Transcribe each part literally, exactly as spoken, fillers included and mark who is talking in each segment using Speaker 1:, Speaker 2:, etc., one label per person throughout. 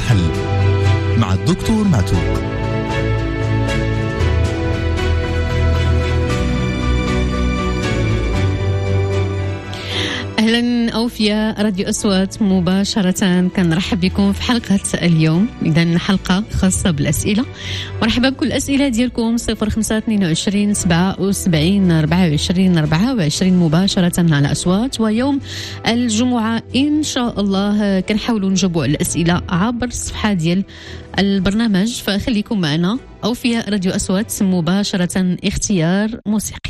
Speaker 1: الحل مع الدكتور معتوق.
Speaker 2: أهلا أوفياء راديو أصوات مباشرة، كنرحب بكم في حلقة اليوم. إذن حلقة خاصة بالأسئلة، مرحبا بكل الأسئلة ديالكم صفر خمسة اثنين وعشرين سبعة وسبعين أربعة وعشرين أربعة وعشرين مباشرة على أصوات. ويوم الجمعة إن شاء الله كنحاولوا نجاوبوا على الأسئلة عبر الصفحة ديال البرنامج، فخليكم معنا. أوفياء راديو أصوات مباشرة، اختيار موسيقي.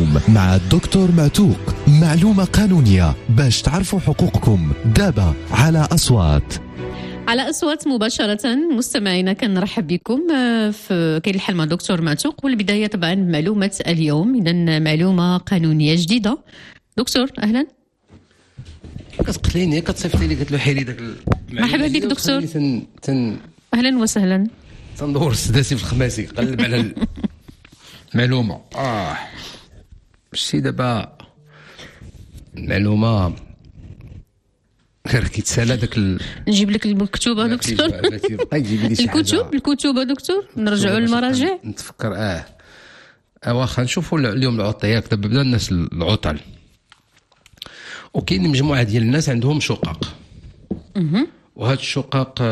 Speaker 1: اليوم مع الدكتور معتوق، معلومة قانونية باش تعرفوا حقوقكم. دابا على أصوات
Speaker 2: على أصوات مباشرة. مستمعينا كنرحب بكم في كاين الحل مع دكتور معتوق. والبداية طبعا معلومة اليوم، إذا معلومة قانونية جديدة. دكتور أهلا.
Speaker 3: كتقتليني كتصيفط لي قلت له حيري داك
Speaker 2: مرحبا بك دكتور.
Speaker 3: تن تن
Speaker 2: أهلا وسهلا.
Speaker 3: تندور السداسي في الخماسي قلب على المعلومة. اه ماشي دابا المعلومة غير كيتسالى داك ال...
Speaker 2: نجيب لك المكتوبة دكتور. الكتب الكتب دكتور نرجعوا للمراجع
Speaker 3: نتفكر. اه اه واخا نشوفوا اليوم العطيات. دابا بدا الناس العطل، وكاين مجموعة ديال الناس عندهم شقق، وهاد الشقق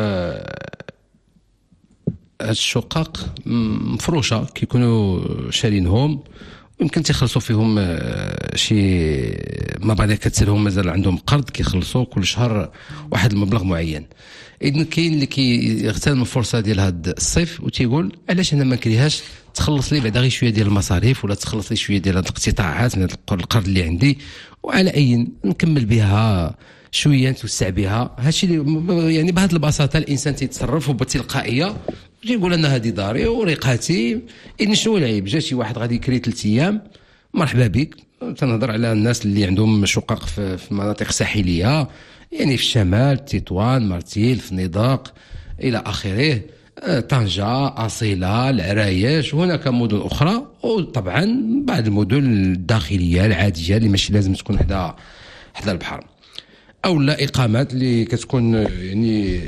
Speaker 3: هاد الشقق مفروشة كيكونوا شارينهم، ويمكن تيخلصوا فيهم شي مبالغ كتسالهم، مازال عندهم قرض كيخلصوا كل شهر واحد المبلغ معين. اذن كاين اللي كيغتنم الفرصه ديال هاد الصيف وتيقول علاش انا ما نكريهاش تخلص لي بعدا غير شويه ديال المصاريف، ولا تخلص لي شويه ديال هاد الاقتطاعات من هاد القرض اللي عندي، وعلى اي نكمل بها شويه نتوسع بها. هادشي يعني بهذه البساطه الانسان تيتصرف وبتلقائيه، يقول انا هذه داري وريقاتي. اذن شنو العيب؟ جا شي واحد غادي يكري ثلاث ايام، مرحبا بك. تنهضر على الناس اللي عندهم شقق في, في مناطق ساحليه، يعني في الشمال، تطوان، مرتيل، في نضاق الى اخره، طنجة، أصيلة، العرايش، وهناك مدن أخرى، وطبعا بعض المدن الداخلية العادية اللي ماشي لازم تكون حدا حدا البحر، أو لا إقامات اللي كتكون يعني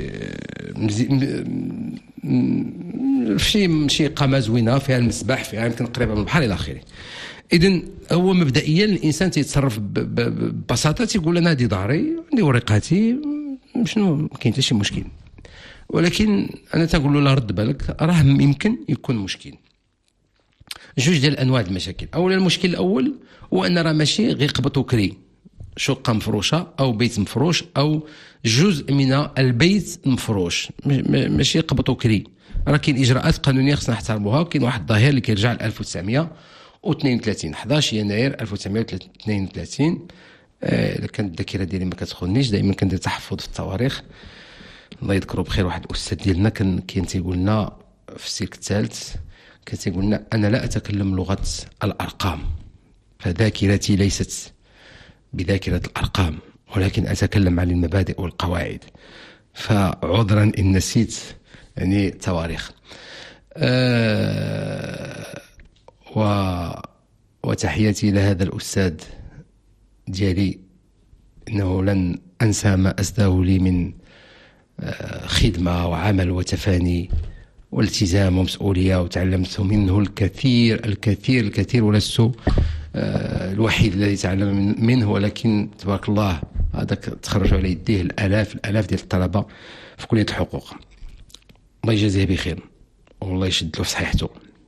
Speaker 3: في شي إقامة زوينة فيها المسبح، فيها يمكن قريبة من البحر إلى آخره. إذن هو مبدئيا الإنسان تيتصرف ببساطة، تيقول أنا هذه داري عندي ورقاتي، شنو ما كاين حتى شي مشكل. ولكن انا تنقول له لا رد بالك، راه يمكن يكون مشكل. جوج ديال انواع المشاكل. اولا المشكل الاول هو ان راه ماشي غير قبط وكري شقه مفروشه او بيت مفروش او جزء من البيت مفروش، ماشي قبط وكري. راه كاين اجراءات قانونيه خصنا نحترموها، وكاين واحد الظاهر اللي كيرجع ل ألف وتسعمائة واثنين وثلاثين أحد عشر يناير ألف وتسعمائة واثنين وثلاثين. اذا كانت الذاكره ديالي ما كتخونيش، دائما كندير تحفظ في التواريخ. الله يذكره بخير، واحد الاستاذ ديالنا كان كان تيقول لنا في السلك الثالث، كان تيقول لنا انا لا اتكلم لغه الارقام، فذاكرتي ليست بذاكره الارقام، ولكن اتكلم عن المبادئ والقواعد، فعذرا ان نسيت يعني تواريخ. أه و وتحياتي الى هذا الاستاذ ديالي، انه لن انسى ما اسداه لي من خدمة وعمل وتفاني والتزام ومسؤولية، وتعلمت منه الكثير الكثير الكثير، ولست الوحيد الذي تعلم منه، ولكن تبارك الله هذاك تخرجوا على يديه الآلاف الآلاف ديال الطلبة في كلية الحقوق. الله يجازيه بخير والله يشد له في صحيحته.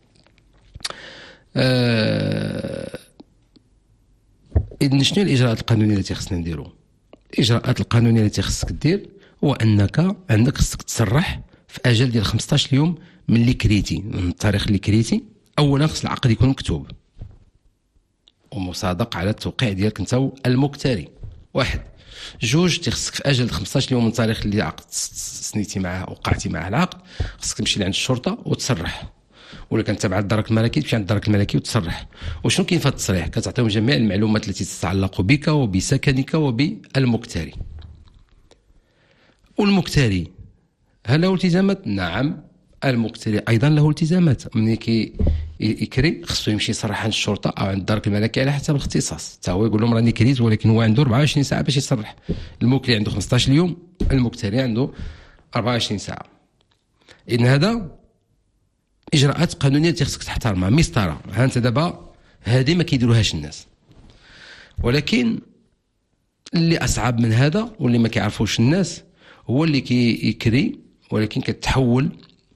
Speaker 3: إذن شنو الإجراءات القانونية التي خصنا نديرو؟ الإجراءات القانونية التي خصك دير هو انك عندك خصك تصرح في اجل ديال خمسطاش يوم من اللي كريتي، من التاريخ اللي كريتي. اولا خص العقد يكون مكتوب ومصادق على التوقيع ديالك انت المكتري. واحد. جوج، تخصك في اجل خمسطاش يوم من التاريخ اللي عقد سنيتي معاه وقعتي معاه العقد، خصك تمشي لعند الشرطه وتصرح، ولا كان تبع الدرك الملكي تمشي عند الدرك الملكي وتصرح. وشنو كاين في هذا التصريح؟ كتعطيهم جميع المعلومات التي تتعلق بك وبسكنك وبالمكتري. والمكتري هل له التزامات؟ نعم، المكتري ايضا له التزامات. ملي كي يكري خصو يمشي يصرح عند الشرطه او عند الدرك الملكي على حسب الاختصاص، حتى هو يقول لهم راني كريت، ولكن هو عنده أربعة وعشرين ساعه باش يصرح. المكري عنده خمسطاش يوم، المكتري عنده أربعة وعشرين ساعه. اذن هذا اجراءات قانونيه اللي خصك تحترمها. مسطره ها انت دابا هذه ما كيديروهاش الناس، ولكن اللي اصعب من هذا واللي ما كيعرفوش الناس هو اللي كيكري، ولكن كتحول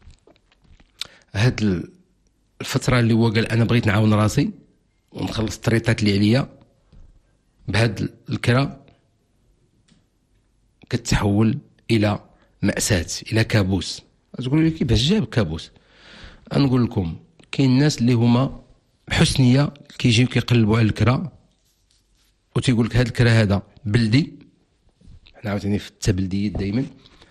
Speaker 3: هاد الفتره اللي هو قال انا بغيت نعاون راسي ونخلص الطريطات اللي عليا بهاد الكرا، كتحول الى مأساة، الى كابوس. تقولوا لي كيفاش جاب كابوس؟ نقول لكم كاين الناس اللي هما حسنيه كيجيو كيقلبوا على الكرا وتيقول لك هذا الكرا هذا بلدي. حنا عاوتاني في التبلديات دائما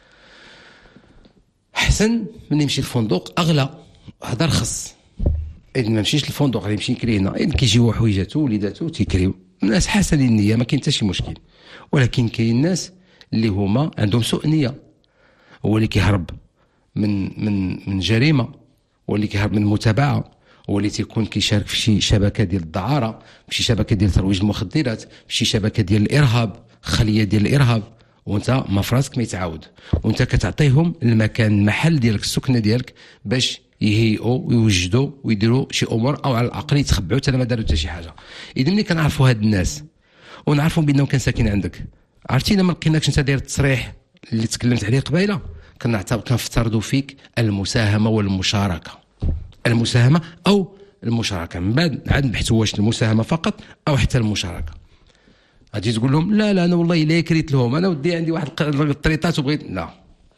Speaker 3: احسن من يمشي الفندق اغلى، هذا رخص. اذا ما مشيش الفندق غادي يمشي يكري هنا، اذا كيجيو حويجاتو وليداتو تيكريو. الناس حسنين النيه ما كاين حتى شي مشكل، ولكن كاين الناس اللي هما عندهم سوء نيه، هو اللي كيهرب من من من جريمه، هو اللي كيهرب من متابعه، هو اللي تيكون كيشارك في شي شبكه ديال الدعاره، في شي شبكه ديال ترويج المخدرات، في شي شبكه ديال الارهاب، خليه ديال الارهاب، وانت ما فراسك ما يتعاود، وانت كتعطيهم المكان المحل ديالك السكنه ديالك باش يهيئوا ويوجدوا ويديروا شي امور، او على الاقل يتخبعوا حتى ما داروا حتى شي حاجه. اذا ملي كنعرفوا هاد الناس ونعرفوا بانهم كان ساكن عندك، عرفتينا ما لقيناكش انت داير التصريح اللي تكلمت عليه قبيله، كنعتبر كنفترضوا فيك المساهمه والمشاركه، المساهمه او المشاركه، من بعد عاد نبحثوا واش المساهمه فقط او حتى المشاركه. غادي تقول لهم لا لا انا والله الا كريت لهم، انا ودي عندي واحد الطريطات وبغيت، لا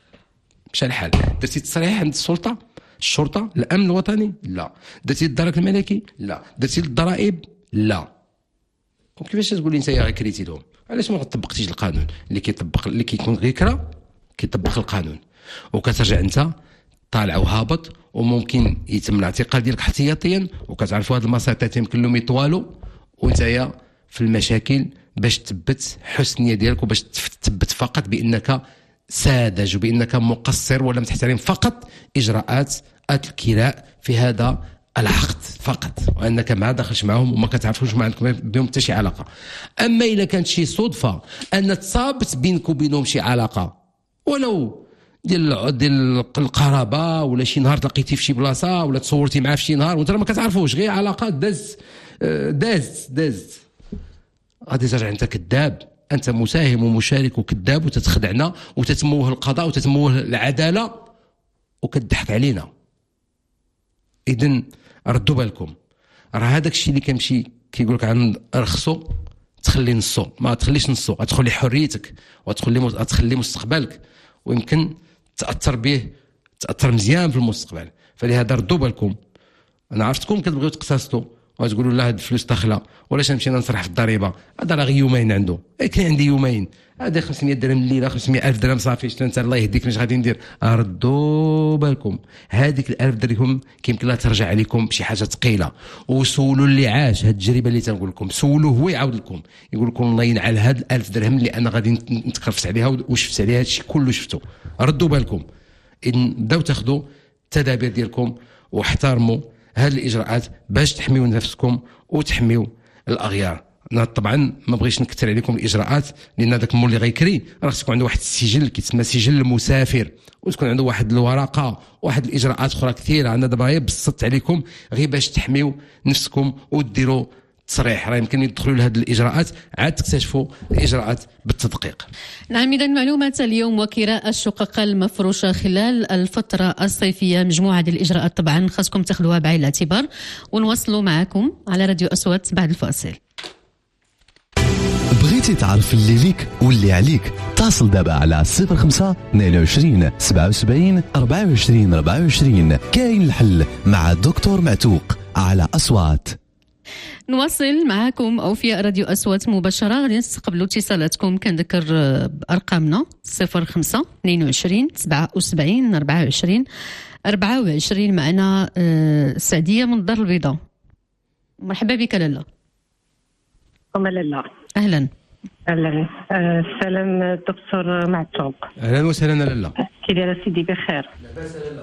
Speaker 3: مشى الحال. درتي تصريح عند السلطه الشرطه الامن الوطني؟ لا. درتي الدرك الملكي؟ لا. درتي الضرائب؟ لا. وكيفاش تقول لي انت يا كريتي لهم؟ علاش ما طبقتيش القانون؟ اللي كيطبق اللي كيكون غير كرا كيطبق القانون، وكترجع انت طالع وهابط، وممكن يتم الاعتقال ديالك احتياطيا، وكتعرفوا هاد المساطات يمكن لهم يطوالوا، وانت في المشاكل باش تثبت حسنيه ديالك وباش تثبت فقط بانك ساذج وبانك مقصر ولم تحترم فقط اجراءات الكراء في هذا العقد فقط، وانك ما دخلش معهم وما كتعرفوش ما عندكم بهم حتى شي علاقه. اما الا كانت شي صدفه ان تصابت بينك وبينهم شي علاقه ولو ديال ديال القرابه، ولا شي نهار تلاقيتي في شي بلاصه ولا تصورتي معاه في شي نهار وانت ما كتعرفوش، غير علاقات داز داز داز غادي ترجع انت كذاب، انت مساهم ومشارك وكذاب، وتتخدعنا وتتموه القضاء وتتموه العداله وكتضحك علينا. اذن ردوا بالكم، راه هذاك الشيء اللي كيمشي كيقول لك عن رخصو تخلي نصو، ما تخليش نصو، غتخلي حريتك وتخلي غتخلي مستقبلك، ويمكن تاثر به تاثر مزيان في المستقبل. فلهذا ردوا بالكم. انا عرفتكم كتبغيو تقتصدوا وتقولوا لا هاد الفلوس داخله ولاش نمشي نصرح في الضريبه، هذا راه غير يومين عنده، كاين عندي يومين، هذا خمسمية درهم الليله، خمسمية الف درهم صافي شتو انت الله يهديك واش غادي ندير. ردوا بالكم، هذيك الالف درهم كيمكن لها ترجع عليكم بشي حاجه ثقيله. وسولوا اللي عاش هاد التجربه اللي تنقول لكم، سولوه هو يعاود لكم، يقول لكم الله ينعل هاد الالف درهم اللي انا غادي نتكرفس عليها وشفت عليها هادشي كله شفتو. ردوا بالكم، ان بداو تاخذوا التدابير ديالكم واحترموا هذه الاجراءات باش تحميوا نفسكم وتحميوا الاغيار. انا طبعا ما بغيتش نكثر عليكم الاجراءات، لان هذاك المول اللي غيكري راه تكون عنده واحد السجل كيتسمى سجل المسافر، وتكون عنده واحد الورقه واحد الاجراءات اخرى كثيره. انا دابا غير بسطت عليكم غير باش تحميوا نفسكم وديروا تصريح، راه يمكن يدخلوا لهذه الاجراءات عاد تكتشفوا الاجراءات بالتدقيق.
Speaker 2: نعم، اذا معلومات اليوم وكراء الشقق المفروشه خلال الفتره الصيفيه، مجموعه ديال الاجراءات طبعا خاصكم تاخذوها بعين الاعتبار، ونواصلوا معكم على راديو أصوات بعد الفاصل.
Speaker 1: بغيتي تعرف اللي ليك واللي عليك؟ اتصل دابا على صفر خمسة اثنين وعشرين سبعة وسبعين أربعة وعشرين أربعة وعشرين. كاين الحل مع الدكتور معتوق على أصوات.
Speaker 2: نواصل معكم أوفياء راديو أصوات مباشرة، غادي نستقبلوا اتصالاتكم. كنذكر أرقامنا صفر خمسة اثنين وعشرين سبعة وسبعين أربعة وعشرين أربعة وعشرين. معنا سعدية من الدار البيضاء. مرحبا بك لالا.
Speaker 4: أم لالا.
Speaker 2: أهلا.
Speaker 4: أهلا. أه السلام دكتور معتوق.
Speaker 3: أهلا وسهلا لالا.
Speaker 4: كي داير سيدي بخير؟
Speaker 3: لاباس لالا.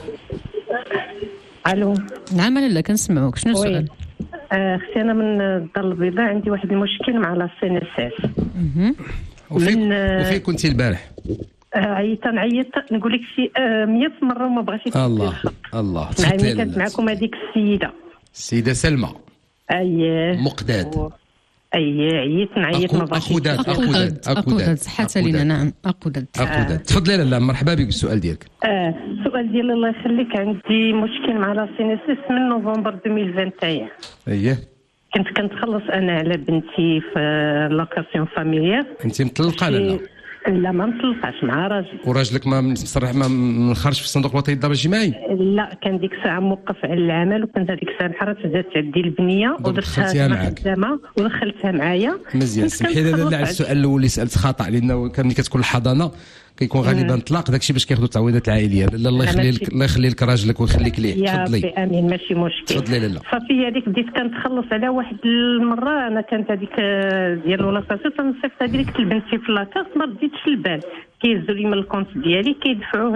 Speaker 4: ألو.
Speaker 2: نعم لالا كنسمعوك، شنو السؤال؟
Speaker 4: اختي انا من الدار البيضاء، عندي واحد المشكل مع لا سي ان اس اس.
Speaker 3: وفين وفين كنتي البارح؟
Speaker 4: عيطت نعيط نقول لك شي مية مره وما بغاش يفتح
Speaker 3: الله الله.
Speaker 4: يعني كانت معكم هذيك السيده
Speaker 3: السيده سلمى.
Speaker 4: اييه
Speaker 3: مقداد.
Speaker 4: اييه عيطت نعيط ما بغاش.
Speaker 2: اقودات اقودات اقودات صحت لينا. نعم اقودات
Speaker 3: اقودات. تفضلي لالا، مرحبا بك. السؤال ديالك.
Speaker 4: اه السؤال ديال الله يخليك، عندي مشكل مع لا سي ان اس اس من نوفمبر ألفين وواحد وعشرين.
Speaker 3: اييه.
Speaker 4: كنت كنتخلص انا على بنتي في لوكاسيون فاميليير.
Speaker 3: انت مطلقه لالا؟
Speaker 4: لا ما مطلقاش مع راجل.
Speaker 3: وراجلك ما مصرح ما منخرج في الصندوق الوطني للضمان الاجتماعي؟
Speaker 4: لا كان ديك الساعه موقف على العمل، وكنت هذيك الساعه انحرت بدات تعدي البنيه ودخلتها معاك ودخلتها معايا.
Speaker 3: مزيان. سمحي لي على السؤال الاول اللي سالت خطا، لانه كان ملي كتكون الحضانه كيكون غالبا طلاق داكشي باش كياخذوا التعويضات العائليه. لا الله يخلي لك الله يخلي لك راجلك ويخليك ليه.
Speaker 4: تفضلي. يا امين ماشي مشكل.
Speaker 3: تفضلي. لا لا
Speaker 4: صافي هذيك بديت كنتخلص على واحد المره. انا كانت هذيك ديال ولاصاتي تنصيفط هذيك لبنتي في لاكارت، ما رديتش البال. كيهزوا لي من الكونت ديالي كيدفعوه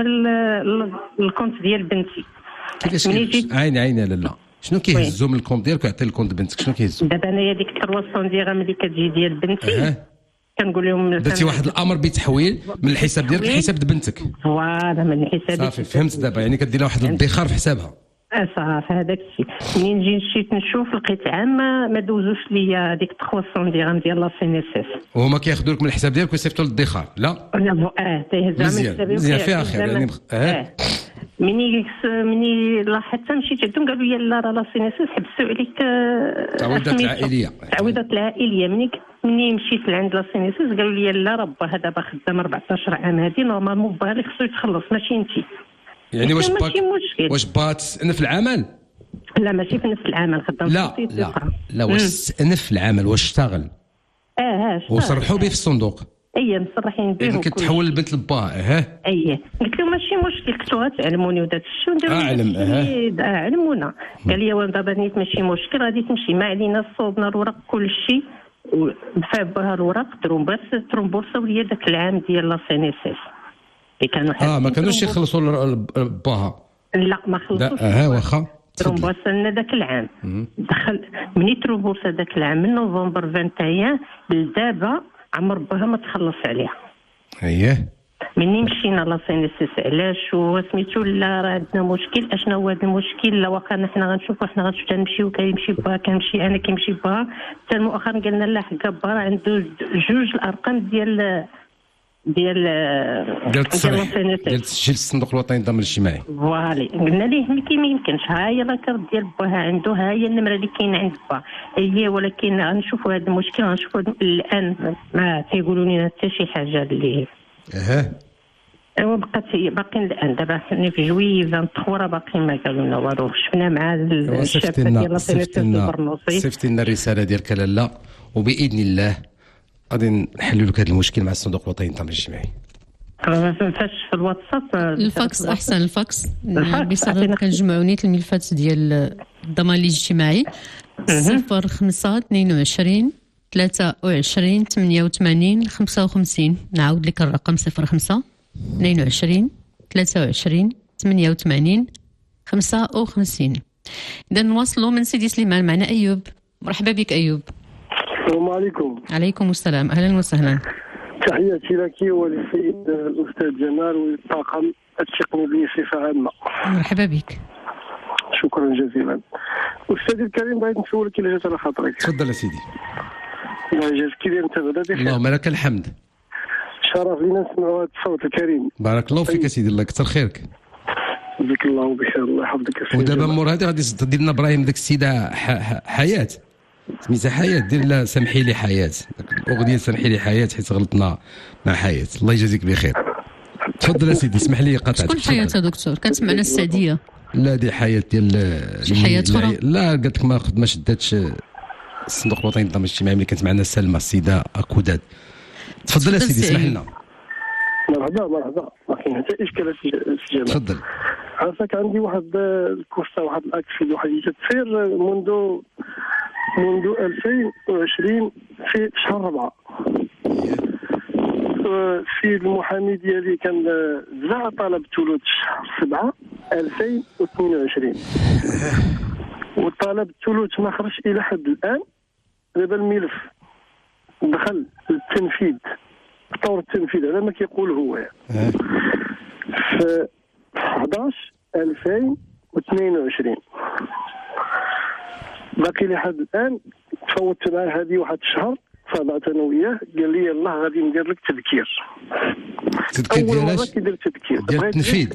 Speaker 4: للكونت ديال بنتي.
Speaker 3: كيفاش عيني عيني؟ لا لا شنو كيهزوا من الكونت ديالك ويعطي الكونت بنتك؟ شنو كيهزوا؟
Speaker 4: دابا انايا ديك ثلاثمية درهم ملي كتجي ديال بنتي أه. كنقول لهم
Speaker 3: درتي واحد الامر بتحويل من الحساب ديالك لحساب بنتك.
Speaker 4: فوالا من حسابي.
Speaker 3: صافي فهمت دابا، يعني كدير لها واحد الادخار في حسابها.
Speaker 4: صافي هذاك الشيء. منين جيت مشيت نشوف لقيت عام ما دوزوش ليا هذيك ثلاثمية درهم ديال لا سي ان اس اس.
Speaker 3: وهما كياخذوا لك من الحساب ديالك ويصيفطوا للادخار؟ لا
Speaker 4: لا اه تيهزها من حسابي.
Speaker 3: مزيان فيها خير يعني. اه
Speaker 4: مني مني لاحظت مشيت عندهم قالوا لي لا راه لا سي ان اس اس حبسوا عليك
Speaker 3: التعويضات العائليه.
Speaker 4: التعويضات العائليه. مني مني مشيت لعند لا سي ان اس اس قالوا لي لا راه با هذا با خدام أربعطاش عام، هذه نورمالمون با اللي خصو يتخلص ماشي انت.
Speaker 3: يعني واش باك واش باغا تستأنف العمل؟
Speaker 4: لا ماشي في نفس العمل خدام.
Speaker 3: لا لا لا واش تستأنف العمل واش اشتغل؟
Speaker 4: اه اه
Speaker 3: وصرحوا به في الصندوق.
Speaker 4: اي مصرحين به.
Speaker 3: اذا كتحول البنت لباها. اه
Speaker 4: اي قلت لهم ماشي مشكل، كنتو غتعلموني وداك الشيء ونديروا
Speaker 3: اعلم. اه
Speaker 4: علمونا. قال لي وين دابا نيت ماشي مشكل، غادي تمشي ما علينا، صوبنا الوراق كل شيء ودفع بها الوراق ترومبرس ترومبورساو ليا داك العام ديال لا سي ان اس اس. كانوا
Speaker 3: اه ما كانوش يخلصوا باها.
Speaker 4: لا ما خلصوش.
Speaker 3: اه واخا
Speaker 4: ترومبورس لنا داك العام. دخل مني ترومبورس داك العام من نوفمبر واحد وعشرين لدابا عمر باها ما تخلص عليها.
Speaker 3: اييه
Speaker 4: مني مشينا لا سي ان اس اس علاش وسميتو لا راه عندنا مشكل. اشنا هو هذا المشكل؟ لا واخا حنا غنشوفوا حنا غنشوفوا نمشيو كيمشي باها كنمشي انا كيمشي باها. حتى مؤخرا قالنا لا حكا باها راه عنده جوج الارقام ديال ديال
Speaker 3: ديال التصريح ديال تسجيل الصندوق الوطني للضمان الاجتماعي.
Speaker 4: فوالا قلنا ليه ما يمكنش، ها هي لاكارت ديال باها عنده، ها هي النمره اللي كاينه عند با هي، ولكن غنشوفوا هذا المشكل غنشوفوا الان ما تيقولوا لنا حتى شي حاجه اللي
Speaker 3: اها
Speaker 4: ايوا بقات هي باقيين الان. دابا حنا في جوي ثلاثة وعشرين باقيين ما قالوا لنا والو. شفنا مع الشاب ديال لاصينيتي البرنوسي
Speaker 3: صيفطي لنا الرساله ديالك لاله، وباذن الله غادي نحلوا لك هذا المشكل مع الصندوق الوطني للضمان الاجتماعي.
Speaker 4: ما فهمتش في الواتساب.
Speaker 2: الفاكس احسن. الفاكس بصراحه كنجمعوا نيت الملفات ديال الضمان الاجتماعي. صفر خمسة اثنين وعشرين ثلاثة وعشرين ثمانية وثمانين خمسة وخمسين. نعاود لك الرقم صفر خمسة اثنين وعشرين ثلاثة وعشرين ثمانية وثمانين خمسة وخمسين. إذا نواصلوا من سيدي سليمان. معنا أيوب. مرحبا بك أيوب.
Speaker 5: السلام عليكم.
Speaker 2: عليكم السلام، أهلا وسهلا.
Speaker 5: تحياتي لك وللسيد الأستاذ جمال والطاقم التقني بصفة عامة.
Speaker 2: مرحبا بك.
Speaker 5: شكرا جزيلا. أستاذي الكريم بغيت نسولك إلا جات على خاطرك.
Speaker 3: تفضل يا سيدي.
Speaker 5: الله يجازيك لي أنت بعدا بخير.
Speaker 3: اللهم لك الحمد.
Speaker 5: شرف لينا نسمعوا هذا الصوت الكريم.
Speaker 3: بارك الله فيك يا سيدي، الله يكثر خيرك.
Speaker 5: جزاك الله بخير، الله يحفظك يا سيدي.
Speaker 3: ودابا مور هذه غادي تدير لنا ابراهيم ديك السيده حياه سميتها حياه، دير لها سامحي لي حياه، الاغنيه سامحي لي حياه حيت غلطنا مع حياه. الله يجازيك بخير. تفضل يا سيدي، اسمح لي قطعتك.
Speaker 2: شكون حياه دكتور؟ كانت معنا السعديه.
Speaker 3: لا دي حياه ديال
Speaker 2: شي حياه اخرى.
Speaker 3: لا قالت لك ما ما شداتش الصندوق الوطني للضمان الاجتماعي ملي كانت معنا سلمى السيده اكوداد. تفضل يا سيدي، اسمح لنا.
Speaker 5: مرحبا مرحبا، ما كاين حتى اشكال السجن.
Speaker 3: تفضل.
Speaker 5: عافاك، عندي واحد الكورسه واحد الاكسيد واحد تصير منذ منذ ألفين وعشرين في شهر ربعة. السيد المحامي ديالي كان زع طلب ثلث شهر سبعة ألفين واثنين وعشرين، وطلب الثلث ما خرج الى حد الان. دابا الملف دخل التنفيذ، طور التنفيذ على ما كيقول هو في حداش ألفين واثنين وعشرين. باقي لحد الان تفوتت معاه هذه واحد الشهر، فضعت انا وياه قال لي يلاه غادي ندير لك تذكير.
Speaker 3: تذكير
Speaker 5: اول
Speaker 3: ديال
Speaker 5: مره كيدير تذكير
Speaker 3: ديال التنفيذ،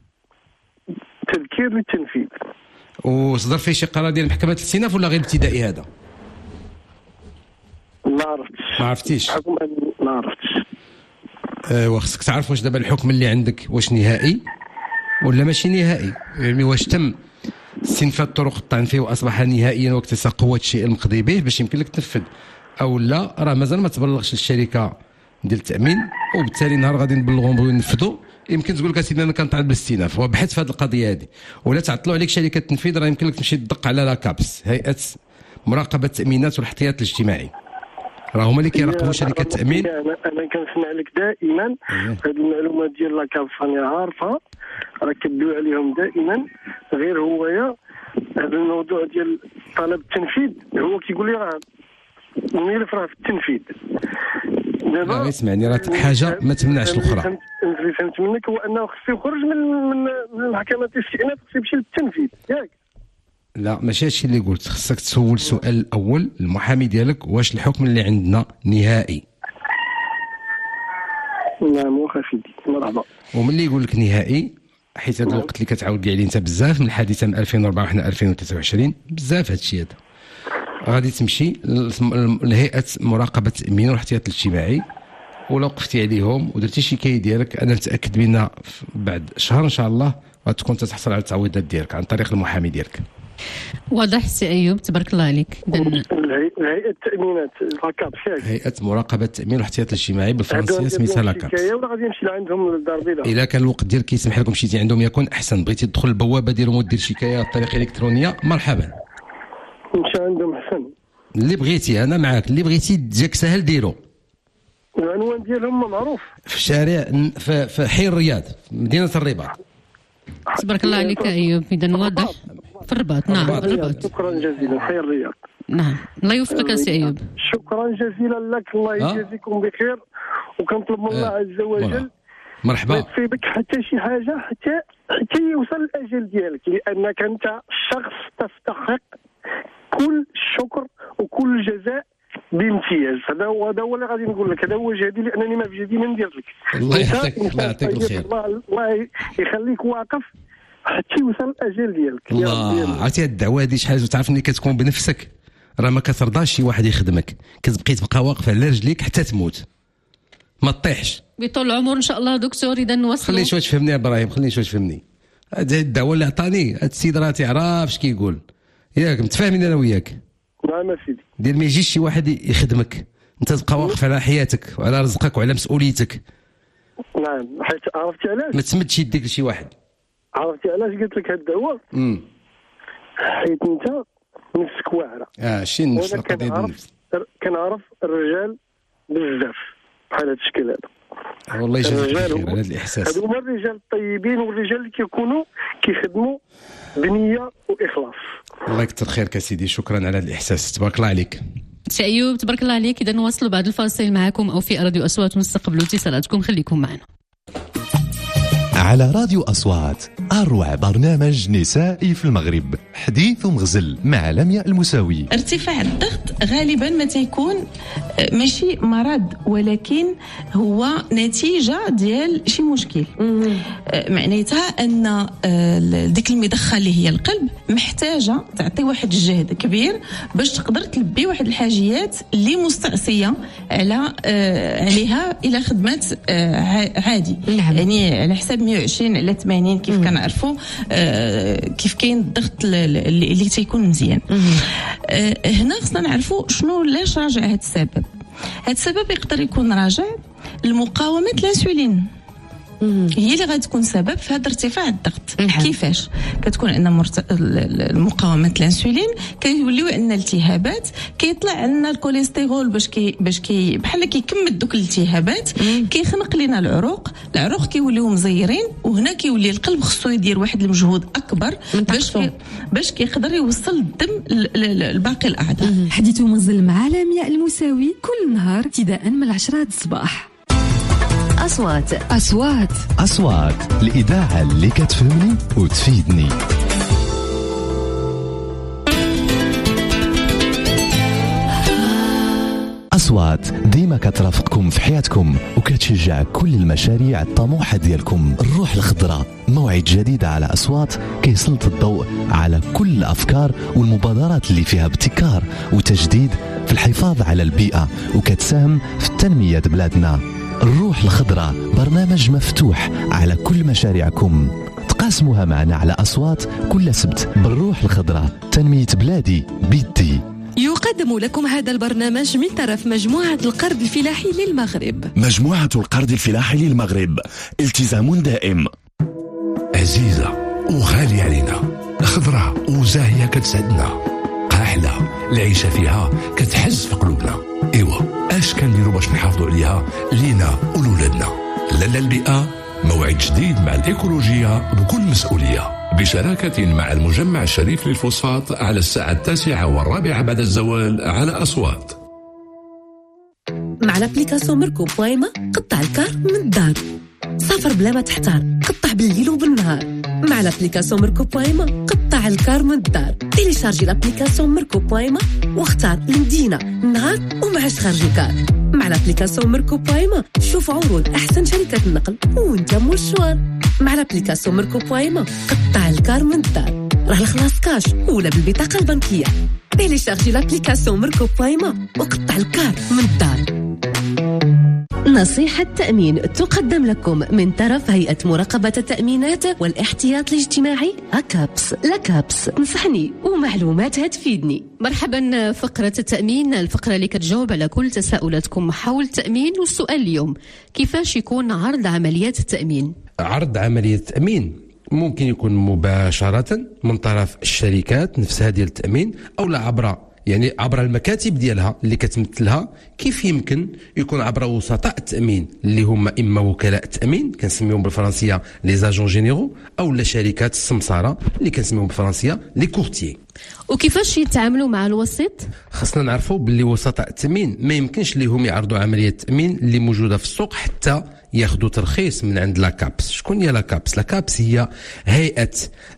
Speaker 5: تذكير للتنفيذ.
Speaker 3: وصدر فيه شي قرار ديال محكمه الاستئناف ولا غير ابتدائي هذا؟
Speaker 5: ما عرفتش.
Speaker 3: ما عرفتيش؟
Speaker 5: ما عرفتش.
Speaker 3: ايوا خصك تعرف واش دابا الحكم اللي عندك واش نهائي ولا ماشي نهائي، يعني واش تم استنفاذ طرق الطعن فيه واصبح نهائيا واكتسب قوه الشيء المقضي به باش يمكن لك تنفذ، او لا راه مازال ما تبلغش للشركه ديال التامين، وبالتالي نهار غادي نبلغهم بغيو ينفذوا يمكن تقول لك اسيدي انا كنطعن بالاستئناف. وبحث في هذه القضيه هذه ولا تعطلوا عليك شركه التنفيذ، راه يمكن لك تمشي تدق على لا كابس، هيئه مراقبه التامينات والاحتياط الاجتماعي، راه هما اللي كيراقبوا شركه التامين.
Speaker 5: انا انا كنسمع لك دائما هذه المعلومات ديال لا كابس راني عارفها، راه كدوي عليهم دائما، غير هويا هذا الموضوع ديال طلب التنفيذ هو كيقول لي راه الملف راه في التنفيذ.
Speaker 3: دابا اسمعني، راه حاجه ما تمنعش الاخرى.
Speaker 5: اللي فهمت منك هو انه خصو يخرج من من من المحكمه الاستئناف، خصو يمشي للتنفيذ ياك؟
Speaker 3: لا ماشي هادشي اللي قلت، خصك تسول السؤال الاول المحامي ديالك واش الحكم اللي عندنا نهائي.
Speaker 5: نعم واخا سيدي مرحبا.
Speaker 3: وملي يقول لك نهائي، حيت هذا الوقت اللي كتعاود كاع عليه انت بزاف من الحادثه من ألفين وأربعة وحنا ألفين وثلاثة وعشرين بزاف هادشي هذا، غادي تمشي لهيئه مراقبه التامين والاحتياط الاجتماعي، ولا وقفتي عليهم ودرتي شكايه ديالك، انا متاكد بان بعد شهر ان شاء الله غتكون تتحصل على التعويضات ديالك عن طريق المحامي ديالك.
Speaker 2: واضح سي ايوب، تبارك الله عليك.
Speaker 5: هيئه التامينات لاكاب،
Speaker 3: هيئه مراقبه التامين والاحتياط الاجتماعي بالفرنسيه سميتها لاكاب.
Speaker 5: ولا غادي يمشي لعندهم للدار البيضاء؟
Speaker 3: الا كان الوقت ديالك كيسمح لكم مشيتي عندهم يكون احسن، بغيتي تدخل البوابه ديالهم ودير شكايه بطريقه الكترونيه مرحبا،
Speaker 5: نمشي عندهم احسن.
Speaker 3: اللي بغيتي انا معاك، اللي بغيتي ديك سهل ديرو.
Speaker 5: العنوان ديالهم معروف
Speaker 3: في شارع في, في حي الرياض مدينه الرباط.
Speaker 2: تبارك الله عليك ايوب، اذا واضح في الرباط. نعم الرباط.
Speaker 5: شكرا جزيلا، حي الرياض.
Speaker 2: نعم الله يوفقك سي ايوب.
Speaker 5: شكرا جزيلا لك، الله يجازيكم بخير، وكنطلب من الله عز وجل
Speaker 3: مرحبا
Speaker 5: ما تصيبك حتى شي حاجه حتى حتى يوصل الاجل ديالك، لانك انت شخص تستحق كل الشكر وكل الجزاء بامتياز. هذا هو هذا هو اللي غادي نقول لك، هذا هو جهدي، لانني ما في جهدي ما ندير لك.
Speaker 3: الله يحفظك، الله يعطيك الخير،
Speaker 5: الله يخليك واقف حتى يوصل الاجل ديالك.
Speaker 3: الله عرفتي هاد الدعوه هذه شحال تعرف ملي كتكون بنفسك راه ما كترضاش شي واحد يخدمك، كتبقي تبقى واقف على رجليك حتى تموت ما تطيحش
Speaker 2: بطول العمر ان شاء الله دكتور. اذا نوصلوا،
Speaker 3: خليني شويه تفهمني يا ابراهيم، خليني شويه تفهمني. هذه الدعوه اللي عطاني هاد السيد راه تيعرف اش كيقول، ياك متفاهمين انا وياك؟
Speaker 5: نعم سيدي.
Speaker 3: دير ما يجيش شي واحد يخدمك، انت تبقى واقف على حياتك وعلى رزقك وعلى مسؤوليتك.
Speaker 5: نعم، حيت عرفتي علاش؟
Speaker 3: ما تسمدش يديك لشي واحد.
Speaker 5: عرفتي علاش قلت لك هاد الدعوه؟
Speaker 3: امم
Speaker 5: حيت انت نفسك واعره.
Speaker 3: اه شي النفس، القضيه ديال النفس.
Speaker 5: كنعرف الرجال بزاف بحال هذا الشكل هذا.
Speaker 3: والله يجزيك بخير على هذا الاحساس.
Speaker 5: هادو هما الرجال الطيبين والرجال اللي كيكونوا كيخدموا بنيه واخلاص.
Speaker 3: الله يكثر خيرك يا سيدي، شكرا على هذا الاحساس، تبارك الله عليك
Speaker 2: سي ايوب، تبارك الله عليك. اذا نواصلوا بعد الفاصل معكم او في راديو اصوات ونستقبلوا اتصالاتكم، خليكم معنا
Speaker 1: على راديو أصوات، أروع برنامج نسائي في المغرب، حديث ومغزل مع لمياء المساوي.
Speaker 6: ارتفاع الضغط غالبا ما تيكون ماشي مرض، ولكن هو نتيجة ديال شي مشكل. معناتها أن ديك المضخة اللي هي القلب محتاجة تعطي واحد الجهد كبير باش تقدر تلبي واحد الحاجيات اللي مستعصية على عليها إلى خدمات عادي.
Speaker 2: نعم.
Speaker 6: يعني على حساب مية وعشرين على ثمانين كيف كنعرفوا، كيف كاين الضغط اللي تيكون مزيان. هنا خصنا نعرفوا شنو علاش راجع هذا السبب. هذا السبب يقدر يكون راجع لمقاومه الانسولين، هي اللي غتكون سبب في هذا ارتفاع الضغط. كيفاش كتكون عندنا مرت... مقاومه الانسولين، كيوليو عندنا التهابات، كيطلع عندنا الكوليسترول باش كي باش كي بحال كيكمل دوك الالتهابات، كيخنق لنا العروق، العروق كيوليو مزيرين، وهنا كيولي القلب خصو يدير واحد المجهود اكبر باش كي... باش كيقدر يوصل الدم لباقي الاعضاء.
Speaker 7: حديث ومنزل مع لمياء المساوي كل نهار ابتداء من العشرة الصباح.
Speaker 2: أصوات
Speaker 7: أصوات
Speaker 1: أصوات الإذاعة اللي كتفهمني وتفيدني. أصوات ديما كترافقكم في حياتكم وكتشجع كل المشاريع الطموحة ديالكم. الروح الخضراء، موعد جديد على أصوات كيسلط الضوء على كل الأفكار والمبادرات اللي فيها ابتكار وتجديد في الحفاظ على البيئة وكتساهم في تنمية بلادنا. الروح الخضراء برنامج مفتوح على كل مشاريعكم، تقاسموها معنا على أصوات كل سبت. بالروح الخضراء تنمية بلادي بيدي.
Speaker 7: يقدم لكم هذا البرنامج من طرف مجموعة القرض الفلاحي للمغرب.
Speaker 8: مجموعة القرض الفلاحي للمغرب، التزام دائم.
Speaker 9: عزيزة وغالية علينا، خضراء وزاهية كتسعدنا، قاحلة العيشة فيها كتحز في قلوبنا. ايوا اش كنديروا باش نحافظوا عليها لينا ولولادنا؟ لالا البيئة موعد جديد مع الإيكولوجية بكل مسؤولية، بشراكة مع المجمع الشريف للفوسفات على الساعة التاسعة والرابعة بعد الزوال على أصوات.
Speaker 10: مع لابليكاسيون ميركو بوايما قطع الكار من الدار، سافر بلا ما تحتار، قطع بالليل وبالنهار. مع لابليكاسيون ميركو بوايما قطع الكار من الدار. تيليشارجي لابليكاسيون ميركو بوايما واختار المدينة، النهار ومعاش خارج الكار. مع لابليكاسيون ميركو بوايما شوف عروض أحسن شركات النقل وانت مول الشوار. مع لابليكاسيون ميركو بوايما قطع الكار من الدار، راه الخلاص كاش ولا بالبطاقة البنكية. تيليشارجي لابليكاسيون ميركو بوايما وقطع الكار من الدار.
Speaker 11: نصيحة تأمين تقدم لكم من طرف هيئة مراقبة التأمينات والاحتياط الاجتماعي أكابس. لكابس نصحني ومعلومات هتفيدني.
Speaker 2: مرحبا، فقرة التأمين، الفقرة اللي كتجاوب على كل تساؤلاتكم حول التأمين. والسؤال اليوم، كيفاش يكون عرض عمليات التأمين؟
Speaker 3: عرض عملية التأمين ممكن يكون مباشرة من طرف الشركات نفسها ديال التأمين، أو لا عبر يعني عبر المكاتب ديالها اللي كتمثلها. كيف يمكن يكون عبر وسطاء التأمين اللي هما إما وكلاء التأمين كنسميهم بالفرنسية لي زاجون جينيرو، أو لا شركات السمسارة اللي كنسميهم بالفرنسية لي كورتيي.
Speaker 2: وكيفاش يتعاملوا مع الوسيط؟
Speaker 3: خاصنا نعرفوا باللي وسطاء التأمين ما يمكنش ليهم يعرضوا عملية التأمين اللي موجودة في السوق حتى ياخذوا ترخيص من عند لاكابس. شكون هي لاكابس؟ لاكابس هي هيئة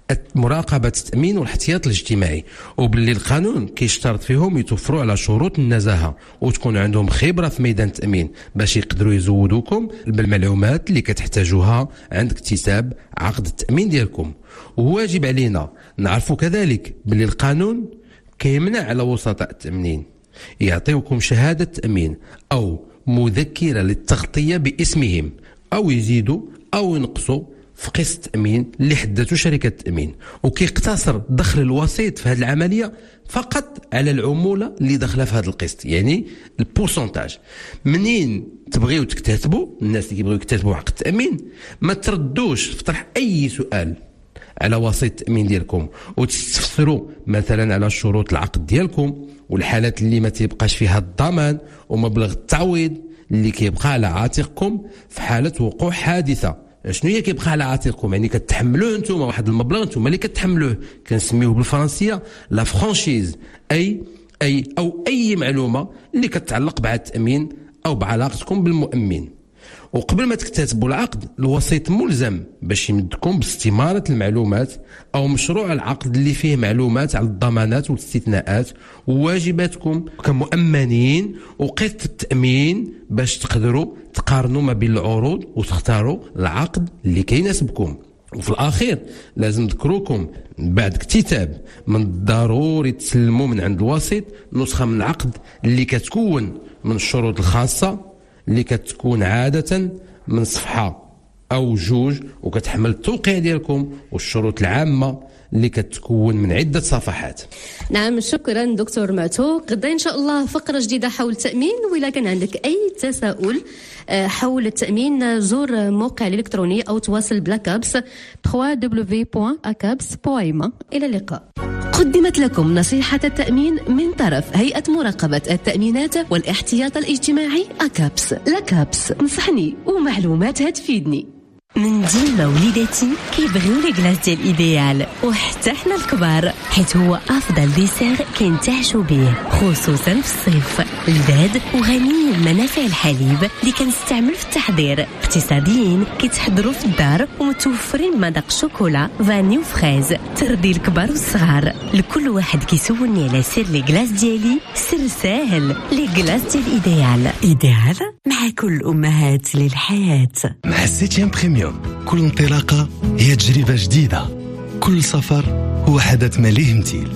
Speaker 3: مراقبة التأمين والاحتياط الاجتماعي، وباللي القانون كيشترط فيهم يتوفروا على شروط النزاهة وتكون عندهم خبرة في ميدان التأمين باش يقدروا يزودوكم بالمعلومات اللي كتحتاجوها عند اكتساب عقد التأمين ديالكم. وواجب علينا نعرفوا كذلك باللي القانون كيمنع على وسطاء التأمين يعطيوكم شهادة تأمين أو مذكرة للتغطية باسمهم، أو يزيدوا أو ينقصوا في قسط التأمين اللي حددته شركة التأمين. وكيقتصر دخل الوسيط في هذه العملية فقط على العمولة اللي داخله في هذا القسط، يعني البورسنتاج. منين تبغيو تكتاتبوا الناس اللي كيبغيو يكتاتبوا عقد التأمين، ما تردوش في طرح أي سؤال على وسيط التأمين ديالكم وتستفسروا مثلا على شروط العقد ديالكم والحالات اللي ما تيبقاش فيها الضمان ومبلغ التعويض اللي كيبقى على عاتقكم في حالة وقوع حادثة. شنو هي كيبقى على عاتقكم؟ يعني كتحملوه نتوما واحد المبلغ نتوما اللي كتحملوه، كنسميوه بالفرنسية لا فرانشيز، أي أي أو أي معلومة اللي كتعلق بعد التأمين أو بعلاقتكم بالمؤمن. وقبل ما تكتاتبوا العقد الوسيط ملزم باش يمدكم باستمارة المعلومات أو مشروع العقد اللي فيه معلومات على الضمانات والاستثناءات وواجباتكم كمؤمنين وقسط التأمين باش تقدروا تقارنوا ما بين العروض وتختاروا العقد اللي كيناسبكم. وفي الأخير لازم نذكروكم بعد اكتتاب من الضروري تسلموا من عند الوسيط نسخة من العقد اللي كتكون من الشروط الخاصة اللي كتكون عادة من صفحة أو جوج وكتحمل التوقيع ديالكم، والشروط العامة اللي كتكون من عدة صفحات.
Speaker 2: نعم، شكرا دكتور معتوق. غدا إن شاء الله فقرة جديدة حول التأمين، وإذا كان عندك أي تساؤل حول التأمين زور موقع الإلكتروني أو تواصل بلاكابس دبليو دبليو دبليو دوت أكابس دوت إم. إلى اللقاء.
Speaker 11: قدمت لكم نصيحة التأمين من طرف هيئة مراقبة التأمينات والاحتياط الاجتماعي أكابس. لكابس نصحني ومعلومات هتفيدني.
Speaker 12: من ديما وليداتي كيبغيو لي كلاص ديال ايديال، وحتى حنا الكبار، حيت هو افضل ديسير كينتعشوا به خصوصا في الصيف. لذاذ وغني بمنافع الحليب اللي كنستعمل في التحضير، اقتصاديين كيتحضروا في الدار ومتوفرين مذاق شوكولا فاني وفريز، ترضي الكبار والصغار. لكل واحد كيسولني على سر لي كلاص ديالي، سر ساهل، لي كلاص ديال ايديال. ايديال مع كل الامهات للحياه.
Speaker 8: مع سيتيام بريميوم كل انطلاقة هي تجربة جديدة، كل سفر هو حدث مليء مثيل.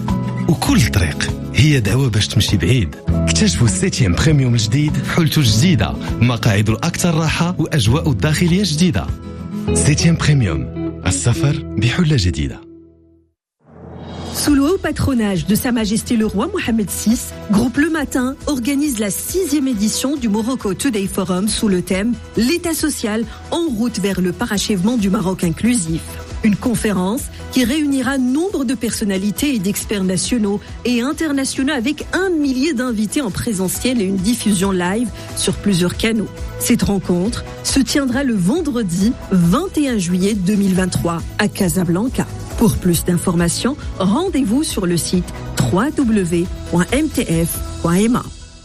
Speaker 13: وكل طريق هي دعوة باش تمشي بعيد. اكتشفوا السيتيام بريميوم الجديد بحولته الجديدة، مقاعد الأكثر راحة وأجواء الداخلية جديدة. سيتيام بريميوم، السفر بحلة جديدة.
Speaker 14: Sous le haut patronage de Sa Majesté le Roi Mohamed six, Groupe Le Matin organise la sixième édition du Morocco Today Forum sous le thème « L'État social en route vers le parachèvement du Maroc inclusif ». Une conférence qui réunira nombre de personnalités et d'experts nationaux et internationaux avec un millier d'invités en présentiel et une diffusion live sur plusieurs canaux. Cette rencontre se tiendra le vendredi vingt et un juillet deux mille vingt-trois à Casablanca. Pour plus d'informations, rendez-vous sur le site w w w point m t f point m a.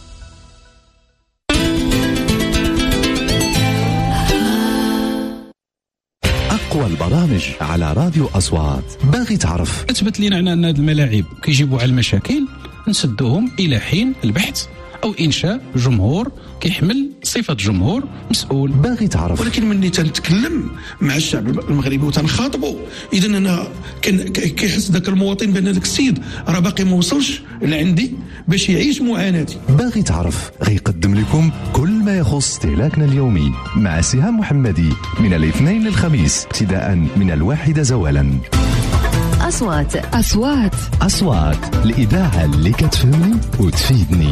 Speaker 1: أقوى البرامج على راديو أصوات. باغي تعرف؟
Speaker 15: أثبت لنا أن هذه الملاعب كيجيبوا على المشاكل نسدوهم إلى حين البحث أو إنشاء جمهور كيحمل صفة جمهور مسؤول.
Speaker 1: باغي تعرف؟
Speaker 16: ولكن مني تنتكلم مع الشعب المغربي وتنخاطبه، إذا أنا كيحس ذاك المواطن بأن ذاك السيد راه باقي ما وصلش لعندي باش يعيش معاناتي.
Speaker 1: باغي تعرف؟ غيقدم لكم كل ما يخص استهلاكنا اليومي مع سهام محمدي من الاثنين للخميس ابتداء من الواحدة زوالا.
Speaker 11: أصوات
Speaker 7: أصوات
Speaker 1: أصوات الإذاعة اللي كتفهمني وتفيدني.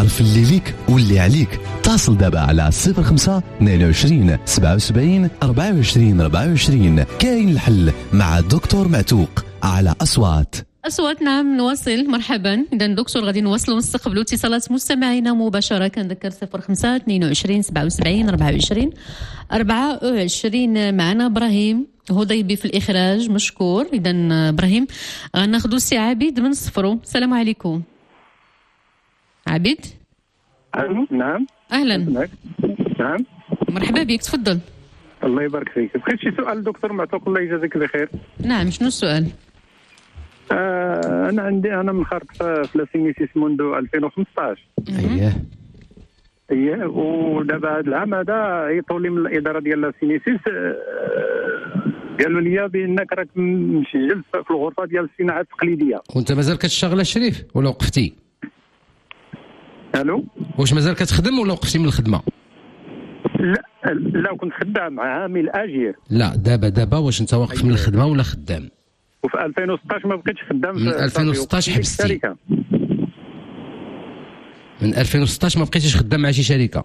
Speaker 1: عرف اللي ليك واللي عليك. اتصل دابا على صفر خمسة اثنين وعشرين سبعة وسبعين أربعة وعشرين أربعة وعشرين. كاين الحل مع الدكتور معتوق على أصوات.
Speaker 2: أصوات. نعم نواصل. مرحبا. إذا دكتور غادي نواصلوا نستقبلوا اتصالات مستمعينا مباشرة. كنذكر صفر خمسة اثنين وعشرين سبعة وسبعين أربعة وعشرين أربعة وعشرين. معنا إبراهيم هضيبي في الإخراج مشكور. إذا إبراهيم غناخذوا السي عبيد من صفرو. السلام عليكم عبيد.
Speaker 17: نعم
Speaker 2: أهلا.
Speaker 17: نعم
Speaker 2: مرحبا بك تفضل.
Speaker 17: الله يبارك فيك. بغيت شي سؤال دكتور معتوق الله يجازيك بخير.
Speaker 2: نعم شنو السؤال؟
Speaker 17: آه انا عندي انا منخرط في لاسينيسيس منذ ألفين وخمسطاش.
Speaker 3: اييه
Speaker 17: اييه ودابا هذا العام هذا عيطوا لي من الاداره ديال لاسينيسيس آه قالوا لي بانك راك مسجل في الغرفه ديال الصناعه التقليديه.
Speaker 3: وانت مازال كتشتغل شريف ولا وقفتي؟
Speaker 17: الو
Speaker 3: واش مازال كتخدم ولا وقفتي من الخدمه؟
Speaker 17: لا لا كنت خدام عامل اجير.
Speaker 3: لا دابا دابا واش انت واقف من الخدمه ولا خدام؟
Speaker 17: وفي ألفين وستطاش ما بقيتش خدام.
Speaker 3: من ألفين وستطاش حبستي؟ من ألفين وستطاش ما بقيتيش خدام مع شي شركه؟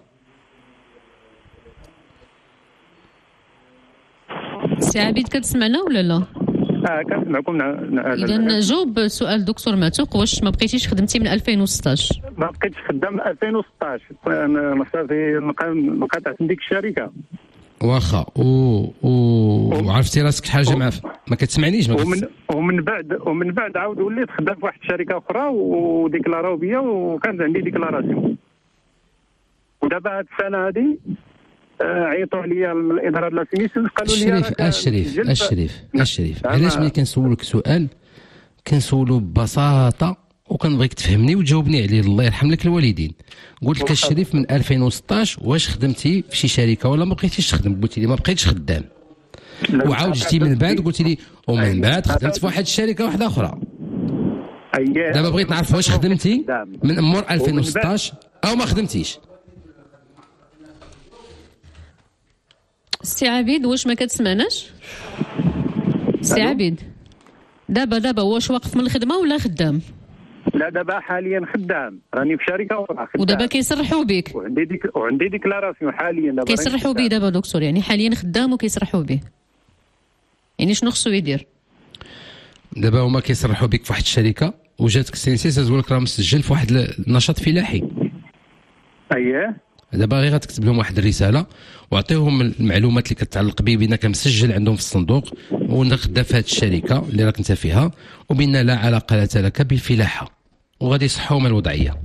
Speaker 2: سي عبيد كتسمعنا ولا لا؟
Speaker 17: اه كنسمعكم.
Speaker 2: اذا جاوب سؤال دكتور معتوق. واش ما بقيتيش خدمتي من ألفين وستطاش؟
Speaker 17: ما بقيتش خدام ألفين وستطاش. انا صافي انقطعت من ديك الشركه.
Speaker 3: واخا و... و... وعرفتي راسك شحال جا ما كتسمعنيش ما
Speaker 17: ومن ومن بعد ومن بعد عاود وليت خدام في واحد الشركه اخرى وديكلاراو بيا وكانت عندي ديكلاراسيون. ودابا هاد السنه هادي عيطوا عليا من الاداره ديال لاسينيسيس قالوا لي
Speaker 3: الشريف الشريف الشريف الشريف علاش ملي كنسولك سؤال كنسولو ببساطه وكنبغيك تفهمني وتجاوبني عليه. الله يرحم لك الوالدين. قلت لك الشريف من ألفين وستطاش واش خدمتي في شي شركه ولا ما بقيتيش تخدم؟ قلتي لي ما بقيتش خدام. وعاود جيتي من بعد قلتي لي ومن بعد خدمت في واحد الشركه واحده اخرى.
Speaker 17: اييه
Speaker 3: دابا بغيت نعرف واش خدمتي من امور ألفين وستطاش او ما خدمتيش.
Speaker 2: سي عبيد واش ما كتسمعناش؟ سي عبيد دابا دابا واش واقف من الخدمه ولا خدام؟
Speaker 17: لا دابا حاليا خدام راني في شركه اخرى خدام.
Speaker 2: ودابا كيصرحوا بك
Speaker 17: وعندي ديك وعندي ديكلاراسيون حاليا دابا
Speaker 2: كيصرحوا به دابا دكتور. يعني حاليا خدام وكيصرحوا به. يعني شنو خصو يدير؟
Speaker 3: دابا هما كيصرحوا بك في واحد الشركه وجاتك سينسيس تقول لك راه مسجل في واحد النشاط فلاحي.
Speaker 17: اييه
Speaker 3: دابا غير غتكتب لهم واحد الرساله وعطيهم المعلومات اللي كتعلق به بانك مسجل عندهم في الصندوق وانك خدام في هذه الشركه اللي راك انت فيها وبان لا علاقه لك بالفلاحه وغادي يصحوا من الوضعيه.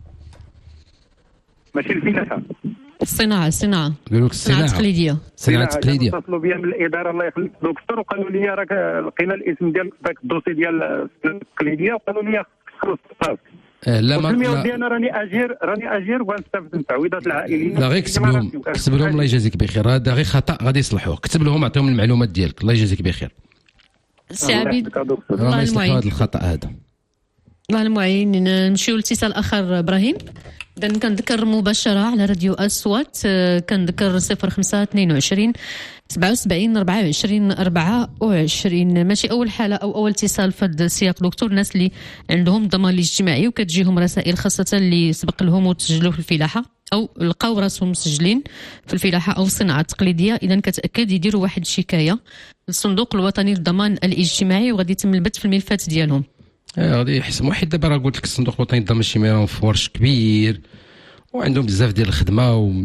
Speaker 17: ماشي الفلاحه
Speaker 2: الصناعه الصناعه
Speaker 3: قالوا لك الصناعه
Speaker 2: التقليديه.
Speaker 3: الصناعه التقليديه.
Speaker 17: اتصلوا بيا من الاداره الله يخليك دكتور وقالوا لي راك لقينا الاسم ديال ذاك الدوسي ديال التقليديه وقالوا لي خلص صافي.
Speaker 3: آه لا ما
Speaker 17: لا انا راني اجير راني اجير ونستافد من التعويضات العائليه.
Speaker 3: لا غير كتب لهم كتب لهم الله يجازيك بخير. هذا غير خطا غادي يصلحوه. كتب لهم اعطيهم المعلومات ديالك الله يجازيك بخير.
Speaker 2: سي عبيد
Speaker 3: الله يصلحوا هذا الخطا هذا.
Speaker 2: الله المعين. نمشيو لاتصال اخر ابراهيم. اذا كنذكر مباشره على راديو اصوات. كنذكر صفر خمسة اثنين وعشرين سبعة وسبعين أربعة وعشرين أربعة وعشرين. ماشي اول حاله او اول اتصال في هذا السياق دكتور. الناس اللي عندهم الضمان الاجتماعي وكتجيهم رسائل خاصه اللي سبق لهم وتسجلوا في الفلاحه او لقاو راسهم مسجلين في الفلاحه او الصناعه التقليديه، اذا كتاكد يديروا واحد الشكايه للصندوق الوطني للضمان الاجتماعي وغادي يتم البث في الملفات ديالهم.
Speaker 3: اه غادي يحسن واحد. دابا راه قلت لك الصندوق الوطني للضمان الاجتماعي في ورش كبير وعندهم بزاف ديال الخدمه و...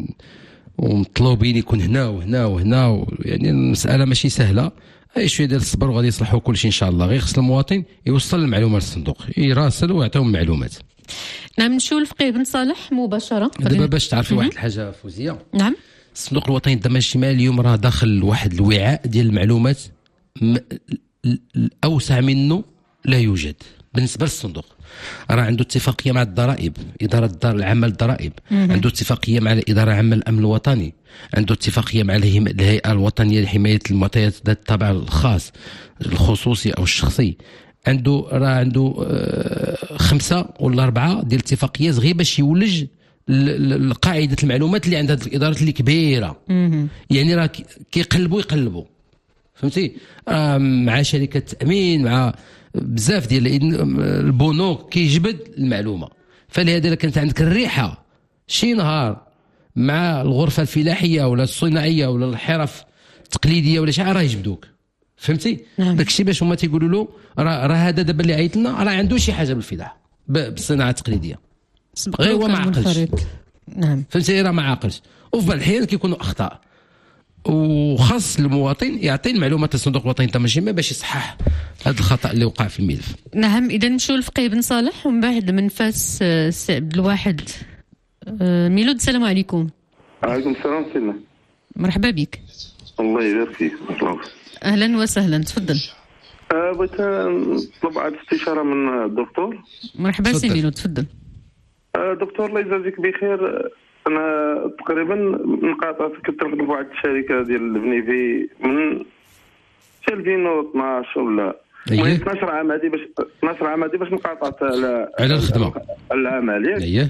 Speaker 3: ومطلوبين يكون هنا وهنا وهنا و... يعني المساله ماشي سهله. اي شويه ديال الصبر وغادي يصلحوا كل شيء ان شاء الله. غير خص المواطن يوصل المعلومه للصندوق يراسل ويعطيهم المعلومات.
Speaker 2: نعم نمشيو لفقيه بن صالح مباشره.
Speaker 3: دابا باش تعرفي واحد الحاجه فوزيه.
Speaker 2: نعم
Speaker 3: الصندوق الوطني للضمان الاجتماعي اليوم راه داخل واحد الوعاء ديال المعلومات م... الاوسع منه لا يوجد بالنسبه للصندوق. راه عنده اتفاقيه مع الضرائب، اداره الدار العامه للضرائب، عنده اتفاقيه مع الاداره العامه للامن الوطني، عنده اتفاقيه مع الهيئه الوطنيه لحمايه المعطيات ذات الطابع الخاص الخصوصي او الشخصي. عنده راه عنده خمسه ولا اربعه ديال الاتفاقيات غير باش يولج قاعده المعلومات اللي عند هذه الادارات اللي كبيره. يعني راه كيقلبوا يقلبوا فهمتي. آه مع شركه تامين مع بزاف ديال البنوك كيجبد المعلومه. فلهذا كانت عندك الريحه شي نهار مع الغرفه الفلاحيه ولا الصناعيه ولا الحرف التقليديه ولا شي راه يجبدوك، فهمتي؟
Speaker 2: نعم.
Speaker 3: داكشي باش هما تيقولوا له راه راه هذا دابا اللي عيط لنا راه عنده شي حاجه بالفلاحه بالصناعه التقليديه، غير هو ما عقلش.
Speaker 2: نعم
Speaker 3: فهمتي؟ راه ما عاقلش، وفي بعض الأحيان كيكونوا اخطاء، وخاص المواطن يعطي المعلومات للصندوق الوطني للتنميه باش يصحح هذا الخطا اللي وقع في الملف.
Speaker 2: نعم. اذا نمشيو لفقيه بن صالح ومن بعد من فاس سي عبد الواحد. ميلود السلام عليكم.
Speaker 18: وعليكم السلام سيدنا.
Speaker 2: مرحبا بك.
Speaker 18: الله يبارك فيك.
Speaker 2: اهلا وسهلا تفضل.
Speaker 18: أه بغيت نطلب واحد الاستشاره من الدكتور.
Speaker 2: مرحبا سي ميلود تفضل.
Speaker 18: أه دكتور الله يجازيك بخير، انا تقريبا انقطعت كنت نخدم في واحد الشركه ديال البنيفي من ألفين واثناش ولا
Speaker 3: أيه.
Speaker 18: اثناش عام هذه باش اثناش عام هذه باش انقطعت على
Speaker 3: على الخدمه
Speaker 18: على العمل ياك.
Speaker 3: اييه.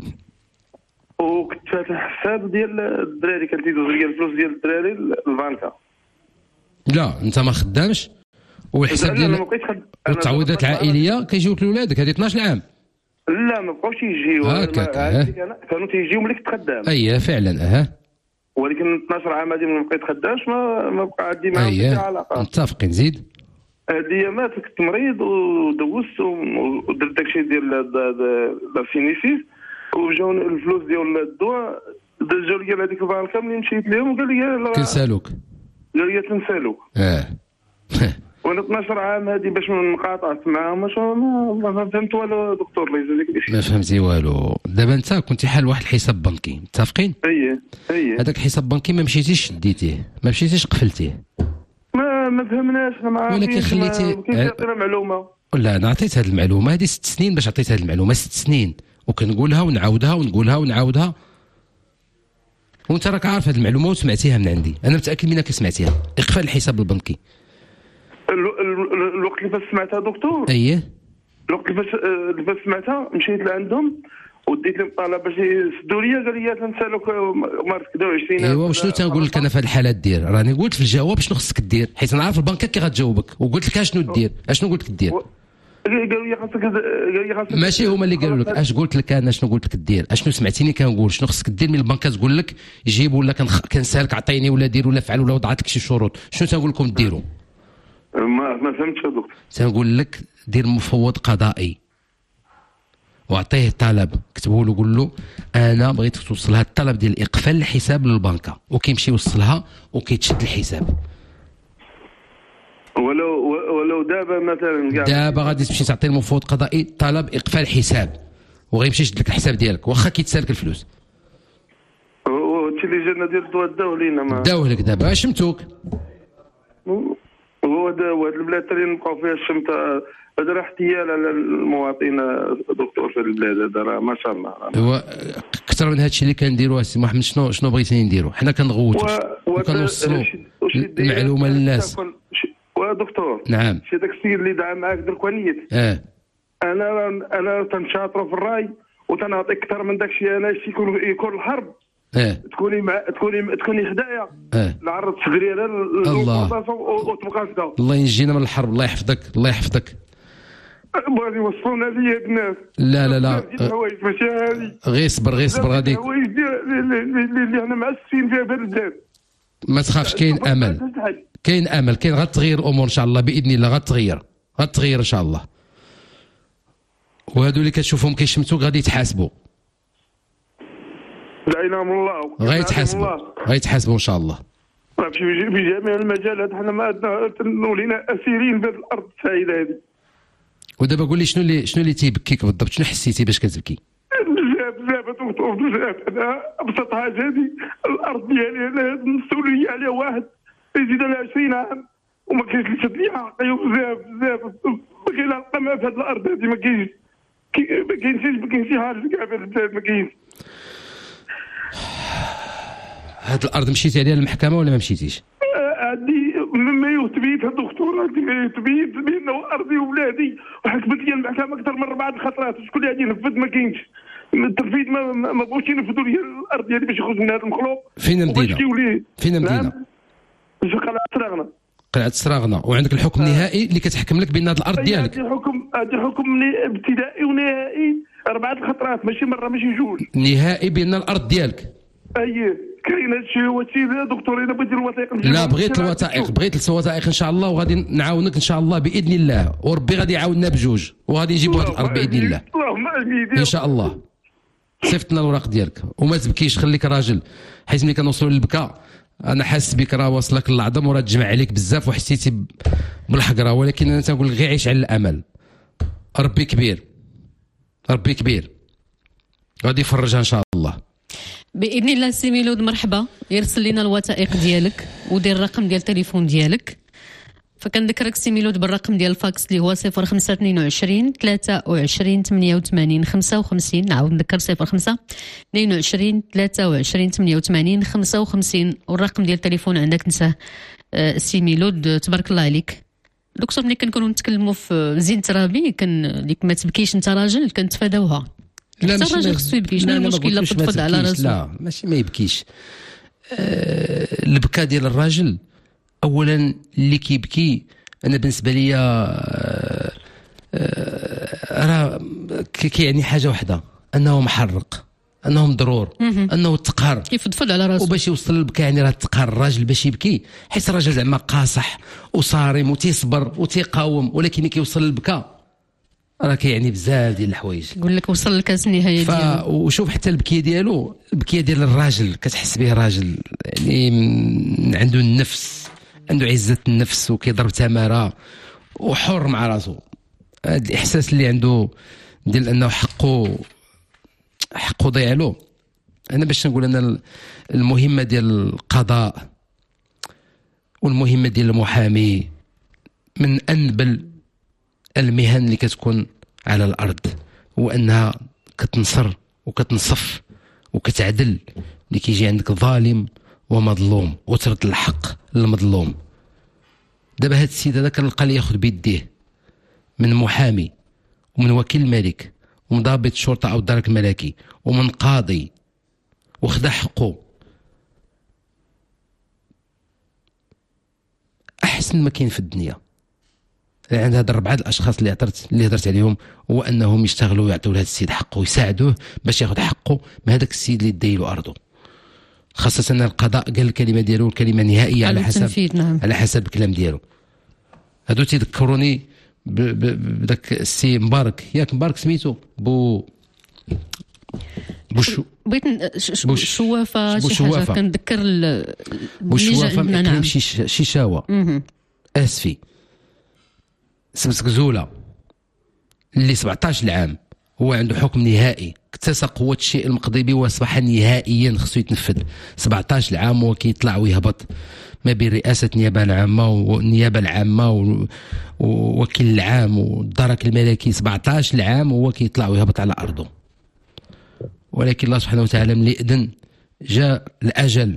Speaker 18: وكنت فاتح حساب ديال الدراري كان تيدوز ليا الفلوس ديال الدراري للبنكه.
Speaker 3: لا انت ما خدامش والحساب ديال التعويضات العائليه كيجيوك لولادك هذه اثناش عام.
Speaker 18: لا ما بقاوش يجيو
Speaker 3: هكاك اه
Speaker 18: كانوا تيجيو ملي كنت خدام.
Speaker 3: اييه فعلا اه
Speaker 18: ولكن اثناش عام هذه ما بقيت خدامش ما ما بقى عندي معاهم
Speaker 3: أيه.
Speaker 18: علاقه.
Speaker 3: متفقين. زيد.
Speaker 18: هذه مات كنت مريض ودوزت ودرت داكشي ديال لا سينيسيس وجاوني الفلوس ديال الدواء دجاو لي هذيك البنكه ملي مشيت لهم وقال لي
Speaker 3: كنسالوك.
Speaker 18: قال لي تنسالوك.
Speaker 3: اه
Speaker 18: وانا اثناش عام هذه باش نقاطعت معاهم ما ما فهمت والو دكتور الله يجازيك بخير.
Speaker 3: ما فهمتي والو. دابا انت كنتي حال واحد الحساب بنكي متفقين؟
Speaker 18: اييه اييه.
Speaker 3: هذاك الحساب بنكي ما مشيتيش شديتيه ما مشيتيش قفلتيه.
Speaker 18: ما ما فهمناش انا ما عارفين.
Speaker 3: ولكن خليتي
Speaker 18: كيعطينا معلومه.
Speaker 3: لا انا عطيت هذه المعلومه هذه ست سنين باش عطيت هذه المعلومه ست سنين وكنقولها ونعاودها ونقولها ونعاودها وانت راك عارف هذه المعلومه وسمعتيها من عندي. انا متاكد منك سمعتيها. اقفال الحساب البنكي.
Speaker 18: الوقت اللي فاش سمعتها دكتور.
Speaker 3: اييه.
Speaker 18: الوقت اللي فاش اللي فاش سمعتها مشيت لعندهم وديت لهم طلب باش يسدوا لي قال لي تنسالوك مارس كدا وعشرين.
Speaker 3: ايوا وشنو تنقول لك انا في هذه الحاله دير؟ راني قلت في الجواب شنو خصك دير حيت نعرف البنكه كي غتجاوبك وقلت لك شنو دير اشنو قلت لك دير.
Speaker 18: قالوا لي خاصك قال لي خاصك
Speaker 3: ماشي هما اللي قالوا لك اش قلت لك انا شنو قلت لك دير اشنو سمعتيني كنقول شنو خصك دير من البنكه تقول لك جيب ولا كنسالك عطيني ولا دير ولا فعل ولا وضعت لك شي شروط شنو تنقول لكم ديروا.
Speaker 18: ما ما فهمتش يا دكتور.
Speaker 3: تنقول لك دير مفوض قضائي واعطيه الطلب كتبوا له قول له انا بغيت توصل هذا الطلب ديال اقفال الحساب للبنكه وكيمشي يوصلها وكيتشد الحساب.
Speaker 18: ولو ولو دابا مثلا
Speaker 3: دابا غادي تمشي تعطي المفوض قضائي طلب اقفال حساب وغيمشي يشد لك الحساب ديالك واخا كيتسالك الفلوس.
Speaker 18: وهادشي اللي جانا ديال الدواء داوه لينا ما
Speaker 3: داوه لك دابا شمتوك.
Speaker 18: هو هاد البلاد اللي نبقاو فيها الشمتة هذا راه احتيال على المواطنين دكتور في البلاد هذا راه ما شاء الله.
Speaker 3: هو اكثر من هذا الشيء اللي كنديروا السي محمد شنو شنو بغيتيني نديروا حنا كنغوتوا وكنوصلوا المعلومه للناس.
Speaker 18: ودكتور
Speaker 3: نعم
Speaker 18: شي داك السيد اللي دعا معاك دركوانيت
Speaker 3: اه
Speaker 18: انا انا تنشاطروا في الراي وتنعطيك اكثر من داك الشيء انا يكون يكون الحرب
Speaker 3: اه
Speaker 18: تكوني مع تكوني تكوني حدايا
Speaker 3: اه
Speaker 18: العرض تغرير
Speaker 3: الله
Speaker 18: وتبقى هكذا.
Speaker 3: الله ينجينا من الحرب. الله يحفظك الله يحفظك.
Speaker 18: بغا يوصلونا لي هاد الناس.
Speaker 3: لا لا لا
Speaker 18: الحوايج ماشي هادي.
Speaker 3: غير صبر غير صبر غادي
Speaker 18: الحوايج اللي حنا معسين فيها في البلاد.
Speaker 3: ما تخافش كاين امل كاين امل كاين غتغير الامور ان شاء الله باذن الله غتغير غتغير ان شاء الله. وهادو اللي كتشوفهم كيشمتوك غادي يتحاسبوا.
Speaker 18: دعينا من الله
Speaker 3: غيتحاسبوا غيتحاسبوا ان شاء الله.
Speaker 18: في جميع المجالات حنا ما عندنا ولينا اسيرين في الارض السعيده هذه.
Speaker 3: ودابا قول لي شنو اللي شنو اللي تيبكيك بالضبط شنو حسيتي باش كتبكي؟
Speaker 18: بزاف بزاف دكتور بزاف. انا ابسط حاجه هذه الارض ديالي انا المسؤوليه عليها واحد يزيد على عشرين عام وما كاينش اللي شد لي حقي بزاف بزاف ما كاين القمع في هذه الارض هذه ما كاينش ما كاينش ما كاينش شي حاجه كاع في البلاد ما كاينش.
Speaker 3: هاد الارض مشيتي عليها للمحكمه ولا ما مشيتيش؟
Speaker 18: عندي مما يثبت دكتور عندي ما يثبت بانه ارضي وولادي وحكمت لي المحكمه اكثر من اربع خطرات شكون اللي غادي ينفذ ما كاينش. التنفيذ ما ما بغاوش ينفذوا لي الارض ديالي باش يخرج من هذا المخلوق.
Speaker 3: فين مدينه؟ فين مدينه؟
Speaker 18: في قلعه سراغنه.
Speaker 3: قلعه سراغنه وعندك الحكم النهائي اللي كتحكم لك بان هذه الارض ديالك.
Speaker 18: هذا حكم هذا حكم ابتدائي ونهائي اربعه الخطرات ماشي مره ماشي جوج
Speaker 3: نهائي بان الارض ديالك.
Speaker 18: اي كاين هادشي هو السيد دكتور. الا بغيتي الوثائق
Speaker 3: لا بغيت الوثائق بغيت الوثائق ان شاء الله، وغادي نعاونك ان شاء الله باذن الله، وربي غادي يعاوننا بجوج وغادي نجيبوا هذه الارض باذن الله.
Speaker 18: اللهم امين
Speaker 3: ان شاء الله. صيفط لنا الوراق ديالك وما تبكيش، خليك راجل، حيت ملي كنوصلوا للبكاء انا حاسس بك راه واصلك العظم وراه تجمع عليك بزاف وحسيتي بالحقره، ولكن انا تنقول غير عيش على الامل. ربي كبير، ربي كبير، غادي يفرجها ان شاء الله
Speaker 2: باذن الله. سي ميلود مرحبا، يرسل لنا الوثائق ديالك ودير الرقم ديال التليفون ديالك. فكنذكرك سي ميلود بالرقم ديال الفاكس اللي هو صفر خمسة اثنين وعشرين ثلاثة وعشرين ثمانية وثمانين خمسة وخمسين. نعاود نذكر صفر خمسة اثنين وعشرين ثلاثة وعشرين ثمانية وثمانين خمسة وخمسين، والرقم ديال التليفون عندك نساه. سي ميلود تبارك الله عليك. دكتور ملي كنكونوا نتكلموا في زين ترابي كان ليك ما تبكيش انت راجل كنتفاداوها. لا ماشي الراجل خصو يبكي، شنو المشكل لا تفضفض على راسو؟
Speaker 3: لا ماشي ما يبكيش. أه البكاء ديال الراجل اولا اللي كيبكي انا بالنسبه لي أه أه راه كيعني حاجه واحده، انه محرق، انه مضرور، انه تقهر،
Speaker 2: كيفضفض على راسو.
Speaker 3: وباش يوصل للبكاء يعني راه تقهر الراجل باش يبكي، حيت الراجل زعما قاصح وصارم وتيصبر وتيقاوم، ولكن ملي كيوصل للبكاء راه كيعني بزاف ديال الحوايج.
Speaker 2: يقول لك وصل لكاس النهايه ديالو.
Speaker 3: وشوف حتى البكيه ديالو، البكيه ديال الراجل كتحس به راجل يعني عنده النفس، عنده عزه النفس وكيضرب تماره وحر مع راسو. هذا الاحساس اللي عنده ديال انه حقه حقه ضيع له. انا باش نقول انا المهمه ديال القضاء والمهمه ديال المحامي من انبل المهن اللي كتكون على الارض، هو انها كتنصر وكتنصف وكتعدل اللي كيجي عندك ظالم ومظلوم وترد الحق للمظلوم. دابا هاد السيد هذا كنلقى لي ياخذ بيديه من محامي ومن وكيل ملك ومن ضابط شرطه او الدرك الملكي ومن قاضي وخدا حقه احسن ما كاين في الدنيا. يعني هاد الربعه الاشخاص اللي هضرت اللي هضرت عليهم هو انهم يشتغلوا ويعطيو لهذا السيد حقه ويساعدوه باش ياخذ حقه من هذاك السيد اللي دايلو ارضه. خاصه ان القضاء قال الكلمه ديالو الكلمه نهائيه على حسب
Speaker 2: نعم.
Speaker 3: على حسب الكلام ديالو. هادو تيذكروني بداك السي مبارك، ياك مبارك سميتو بو بوشو
Speaker 2: بغيت شوافه شي حاجه كنذكر
Speaker 3: بوشوافه نعم شي شيشاوه اسفي سمسك زوله اللي سبعطاش العام هو عنده حكم نهائي اكتسى قوه الشيء المقضي به واصبح نهائيا خصو يتنفذ. سبعطاش العام هو كيطلع ويهبط ما بين رئاسه النيابه العامه والنيابه العامه ووكيل العام والدرك الملكي. سبعطاش العام هو كيطلع ويهبط على ارضه، ولكن الله سبحانه وتعالى ملي اذن جاء الاجل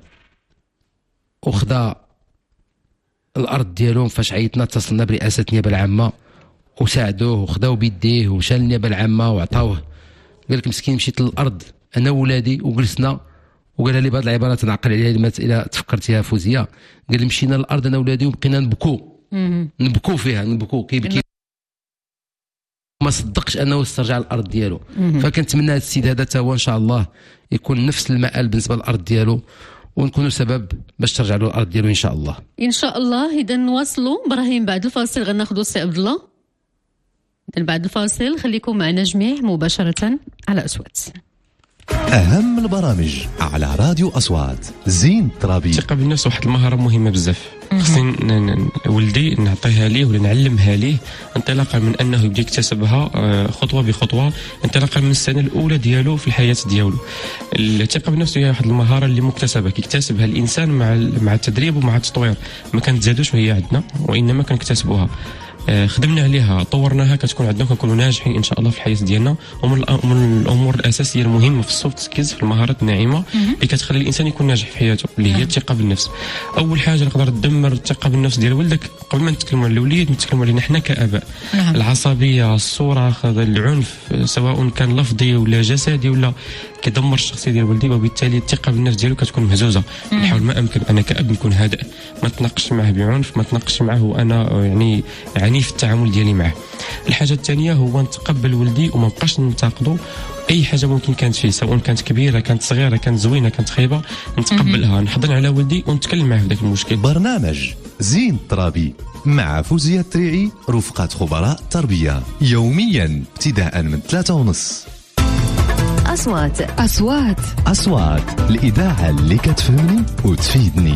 Speaker 3: وخدا الارض ديالهم. فاش عيطنا اتصلنا برئاسه النيابه العامه وساعدوه وخداو بيديه ومشى للنيابه العامه وعطاوه. قال لك مسكين مشيت للارض انا وولادي وجلسنا وقال لي بهذه العباره تنعقل عليها الا تفكرتيها فوزيه. قال لي مشينا للارض انا وولادي وبقينا نبكو نبكو فيها نبكو كيبكي ما صدقش انه يسترجع الارض ديالو. فكنتمنى هذا السيد هذا تا هو ان شاء الله يكون نفس المآل بالنسبه للارض ديالو ونكونوا سبب باش ترجع له الارض ديالو ان شاء الله.
Speaker 2: ان شاء الله. اذا نواصلوا ابراهيم بعد الفاصل غناخذوا السي عبد الله. بعد الفاصل خليكم معنا جميع مباشره على أصوات.
Speaker 1: أهم البرامج على راديو أصوات. زين ترابي.
Speaker 19: الثقة بالنفس واحد المهارة مهمة بزاف. خصني ولدي نعطيها ليه ولا نعلمها ليه انطلاقا من أنه يبدا يكتسبها خطوة بخطوة انطلاقا من السنة الأولى ديالو في الحياة ديالو. الثقة بالنفس هي واحد المهارة اللي مكتسبة كيكتسبها الإنسان مع مع التدريب ومع التطوير. ما كنتزادوش وهي عندنا وإنما كنكتسبوها. خدمنا عليها طورناها كتكون عندنا كنكونوا ناجحين ان شاء الله في الحياه ديالنا. ومن الامور الاساسيه المهمه في السوفت سكيلز في المهارات الناعمه اللي كتخلي الانسان يكون ناجح في حياته اللي هي الثقه بالنفس. اول حاجه نقدر تدمر الثقه بالنفس ديال ولدك قبل ما نتكلموا على الاولياء نتكلموا علينا حنا كاباء. نعم. العصبيه، الصراخ، العنف سواء كان لفظي ولا جسدي ولا كيدمر الشخصيه ديال ولدي، وبالتالي الثقه بالنفس ديالو كتكون مهزوزه. نحاول ما امكن انا كاب نكون هادئ، ما تناقش معه بعنف، ما تناقش معه وانا يعني عنيف في التعامل ديالي معه. الحاجه الثانيه هو نتقبل ولدي وما نبقاش ننتقدو. اي حاجه ممكن كانت فيه، سواء كانت كبيره كانت صغيره كانت زوينه كانت خايبه، نتقبلها، نحضن على ولدي ونتكلم معه في ذاك المشكل.
Speaker 1: برنامج زين الترابي مع فوزية التريعي رفقة خبراء التربية يوميا ابتداء من ثلاثة ونص.
Speaker 11: أصوات
Speaker 7: أصوات
Speaker 1: أصوات الإذاعة اللي كتفهمني وتفيدني.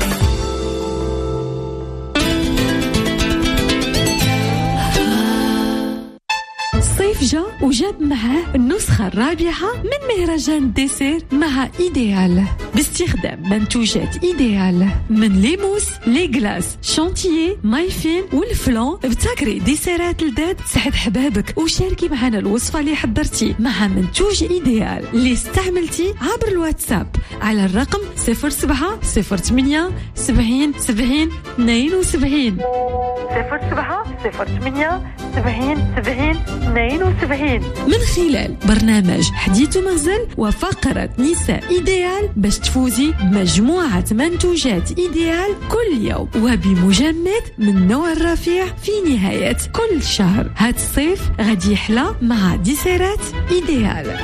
Speaker 7: الصيف جا وجاب معاه النسخة الرابعة من مهرجان الديسير مع إيديال باستخدام منتوجات إيديال من ليموس لي غلاس شانتيي مايفين والفلان. ابتكري ديسيرات لذات تسعد حبابك وشاركي معنا الوصفة اللي حضرتي مع منتوج إيديال اللي استعملتي عبر الواتساب على الرقم صفر سبعة صفر ثمانية سبعين سبعين اثنين وسبعين صفر سبعة صفر ثمانية سبعين سبعين اثنين وسبعين من خلال برنامج حديث ومغزل وفقرة نساء إيديال باش تفوزي بمجموعة منتوجات إيديال كل يوم وبمجمد من نوع الرفيع في نهاية كل شهر. هاد الصيف غادي يحلى مع ديسيرات إيديال.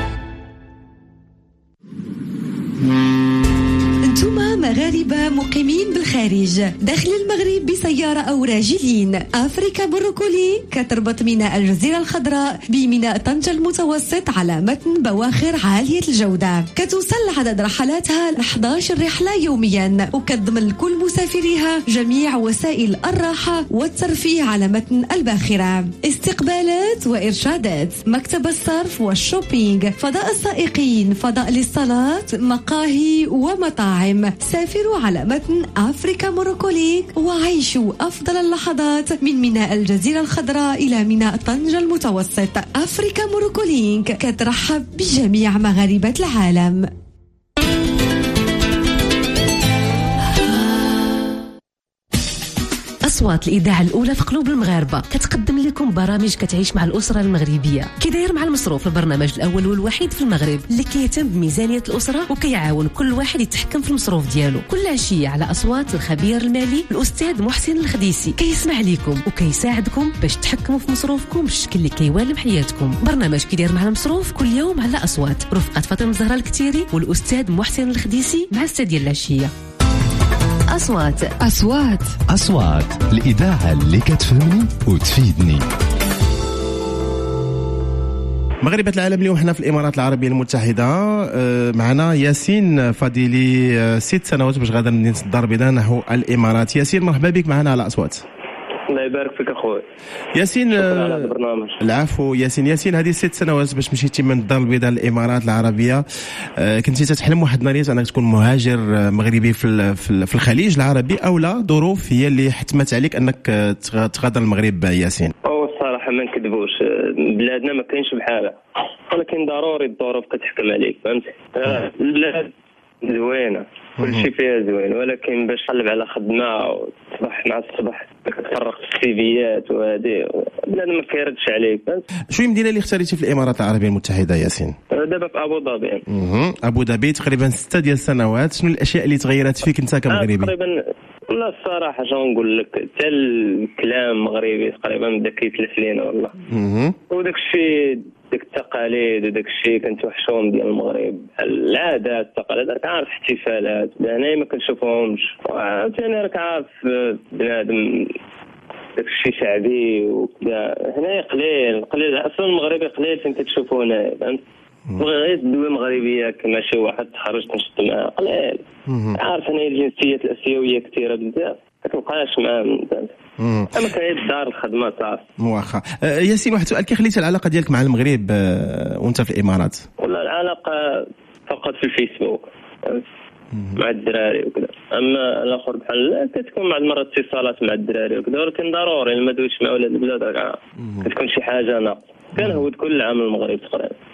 Speaker 14: انتم مغاربة مقيمين بالخارج داخل المغرب بسيارة أو راجلين، أفريكا بروكولي كتربط ميناء الجزيرة الخضراء بميناء طنجة المتوسط على متن بواخر عالية الجودة. كتوصل عدد رحلاتها ل إحدى عشرة رحلة يوميا، وكتضمن لكل مسافريها جميع وسائل الراحة والترفيه على متن الباخرة. استقبالات وإرشادات، مكتب الصرف والشوبينج، فضاء السائقين، فضاء للصلاة، مقاهي ومطاعم. سافروا على متن أفريكا موروكوليك وعيشوا أفضل اللحظات من ميناء الجزيرة الخضراء إلى ميناء طنجة المتوسط. أفريكا موروكوليك كترحب بجميع مغاربة العالم.
Speaker 11: أصوات الإذاعة الأولى في قلوب المغاربة كتقدم لكم برامج كتعيش مع الأسرة المغربية. كي داير مع المصروف، البرنامج الأول والوحيد في المغرب اللي كيهتم بميزانية الأسرة وكيعاون كل واحد يتحكم في المصروف ديالو. كل عشية على أصوات الخبير المالي الأستاذ محسن الخديسي كيسمع لكم وكيساعدكم باش تحكموا في مصروفكم بالشكل اللي كيوالم حياتكم. برنامج كي داير مع المصروف كل يوم على أصوات، رفقة فاطمة الزهراء الكتيري والأستاذ محسن الخديسي مع السادة ديال العشية.
Speaker 7: أصوات أصوات
Speaker 1: أصوات الإذاعة اللي كتفهمني وتفيدني.
Speaker 20: مغربة العالم اليوم حنا في الإمارات العربية المتحدة. معنا ياسين فضيلي ست سنوات باش غادر مدينة الدار البيضاء نحو الإمارات. ياسين مرحبا بك معنا على أصوات.
Speaker 21: الله يبارك فيك اخويا
Speaker 20: ياسين.
Speaker 21: على البرنامج.
Speaker 20: العفو ياسين. ياسين هذه ست سنوات باش مشيتي من الدار البيضاء للامارات العربيه، كنتي تتحلم واحد النهار انك تكون مهاجر مغربي في في الخليج العربي، او لا ظروف هي اللي حتمت عليك انك تغادر المغرب ياسين؟
Speaker 21: او الصراحه ما نكذبوش، بلادنا ما كاينش بحالها، ولكن ضروري الظروف كتحكم عليك، فهمتي؟ البلاد زوينه كل شيء فيها زوين، ولكن باش تقلب على خدمه وتصبح مع الصباح كتفرق في السيفيات وهذه بلاد ما كيردش عليك.
Speaker 20: شو المدينه اللي اختاريتي في الامارات العربيه المتحده ياسين؟
Speaker 21: دابا في ابو ظبي.
Speaker 20: اها ابو ظبي تقريبا ستة ديال السنوات. شنو الاشياء اللي تغيرت فيك انت كمغربي؟
Speaker 21: تقريبا لا الصراحه شنو نقول لك، حتى الكلام مغربي تقريبا بدا كيتلف لينا والله.
Speaker 20: اها وداك
Speaker 21: الشيء ديك التقاليد وداك الشيء كنتوحشوهم ديال المغرب، العادات التقاليد، راك عارف احتفالات هنا ما كنشوفهمش، عاوتاني راك عارف بنادم داك الشيء شعبي وكذا هنايا قليل قليل اصلا المغربي قليل فين كتشوفو هنايا، فهمت؟ بغيت دوله مغربيه كما شي واحد تخرج تنشط معاه قليل، عارف هنايا الجنسيات الاسيويه كثيره بزاف ما كنبقاش معاهم، فهمت؟ اما كاين الدار الخدمه صافي.
Speaker 20: واخا. ياسين واحد السؤال، كي خليتي العلاقه ديالك مع المغرب وانت في الامارات؟
Speaker 21: ولا العلاقه فقط في الفيسبوك مع الدراري وكذا، اما الاخر بحال كتكون مع المرات اتصالات مع الدراري وكذا، ولكن ضروري ما دويش مع ولاد البلاد كتكون شي حاجه ناقصه. كنهود كل عام المغرب تقريبا.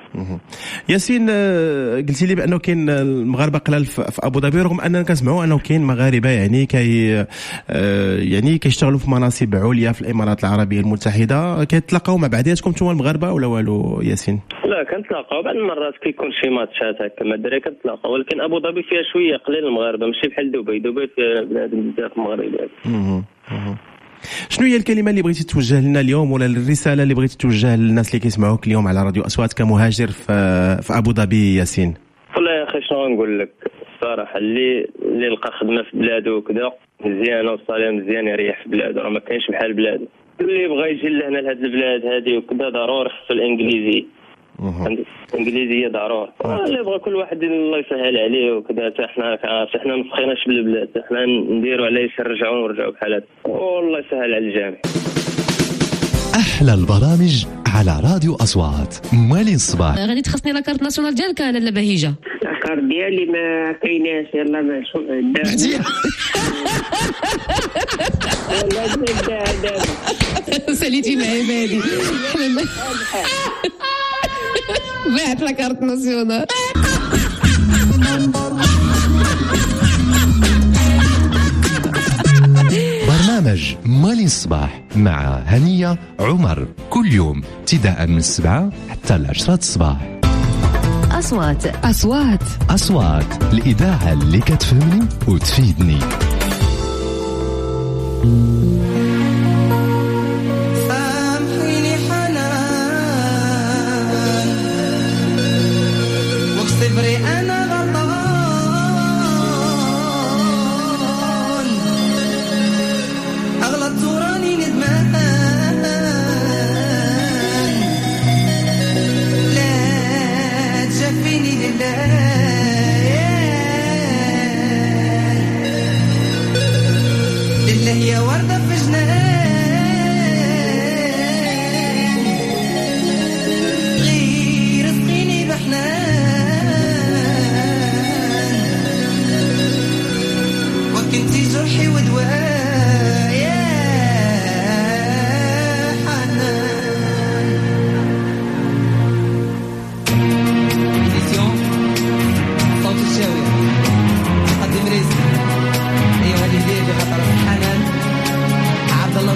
Speaker 20: ياسين، قلتي لي بانه كاين المغاربه قلال في ابو ظبي، رغم اننا كنسمعوا انه كاين مغاربه يعني كي يعني كيشتغلوا في مناصب عليا في الامارات العربيه المتحده. كيتلاقاو مع بعضياتكم نتوما المغاربه ولا والو ياسين؟
Speaker 21: لا كنتلاقاو بعض المرات كيكون شي ماتشات هكا مع الدراري كنتلاقاو، ولكن ابو ظبي فيها شويه قليل المغاربه، ماشي بحال دبي. دبي فيها بنادم بزاف مغاربه.
Speaker 20: شنو هي الكلمه اللي بغيتي توجه لنا اليوم، ولا الرساله اللي بغيتي توجه للناس اللي كيسمعوك اليوم على راديو اصوات كمهاجر في في ابو ظبي ياسين؟
Speaker 21: والله يا اخي شنو نقول لك الصراحه، اللي اللي لقى خدمه في بلاده وكذا مزيانه وصاليه مزيان يريح في بلاده، راه ما كاينش بحال بلاده. اللي بغى يجي لهنا لهاد البلاد هذه وكذا ضروري خصو الانجليزي، الانجليزيه ضروري. اللي بغى كل واحد الله يسهل عليه وكذا. حتى حنا حنا ما فخيناش بالبلاد، حنا نديروا عليه نرجعوا ونرجعوا بحال هكا، والله يسهل على الجميع.
Speaker 1: احلى البرامج على راديو اصوات. مالين الصباح
Speaker 11: غادي تخصني لا كارت ناسيونال ديالك لاله بهيجه؟
Speaker 4: لا كارت ديالي ما كايناش. يلا ما شوف
Speaker 11: ساليتي معايا بادي بعت لا كارت ناسيونال.
Speaker 1: برنامج مالين الصباح مع هنية عمر كل يوم ابتداء من السبعة حتى العشرة الصباح.
Speaker 12: أصوات
Speaker 7: أصوات
Speaker 1: أصوات الإذاعة اللي كتفهمني وتفيدني.
Speaker 22: سامحيني حنان واصبري أنا غلطان، أغلط وراني ندمان، لا تجفيني لله، لله يا وردة في جنان، غير اسقيني بحنان، وكنتي جرحي ودواء يا حنان. إديسيون صوت الشاوية قدم رزق. أيها الهدية بخطر حنان عبد الله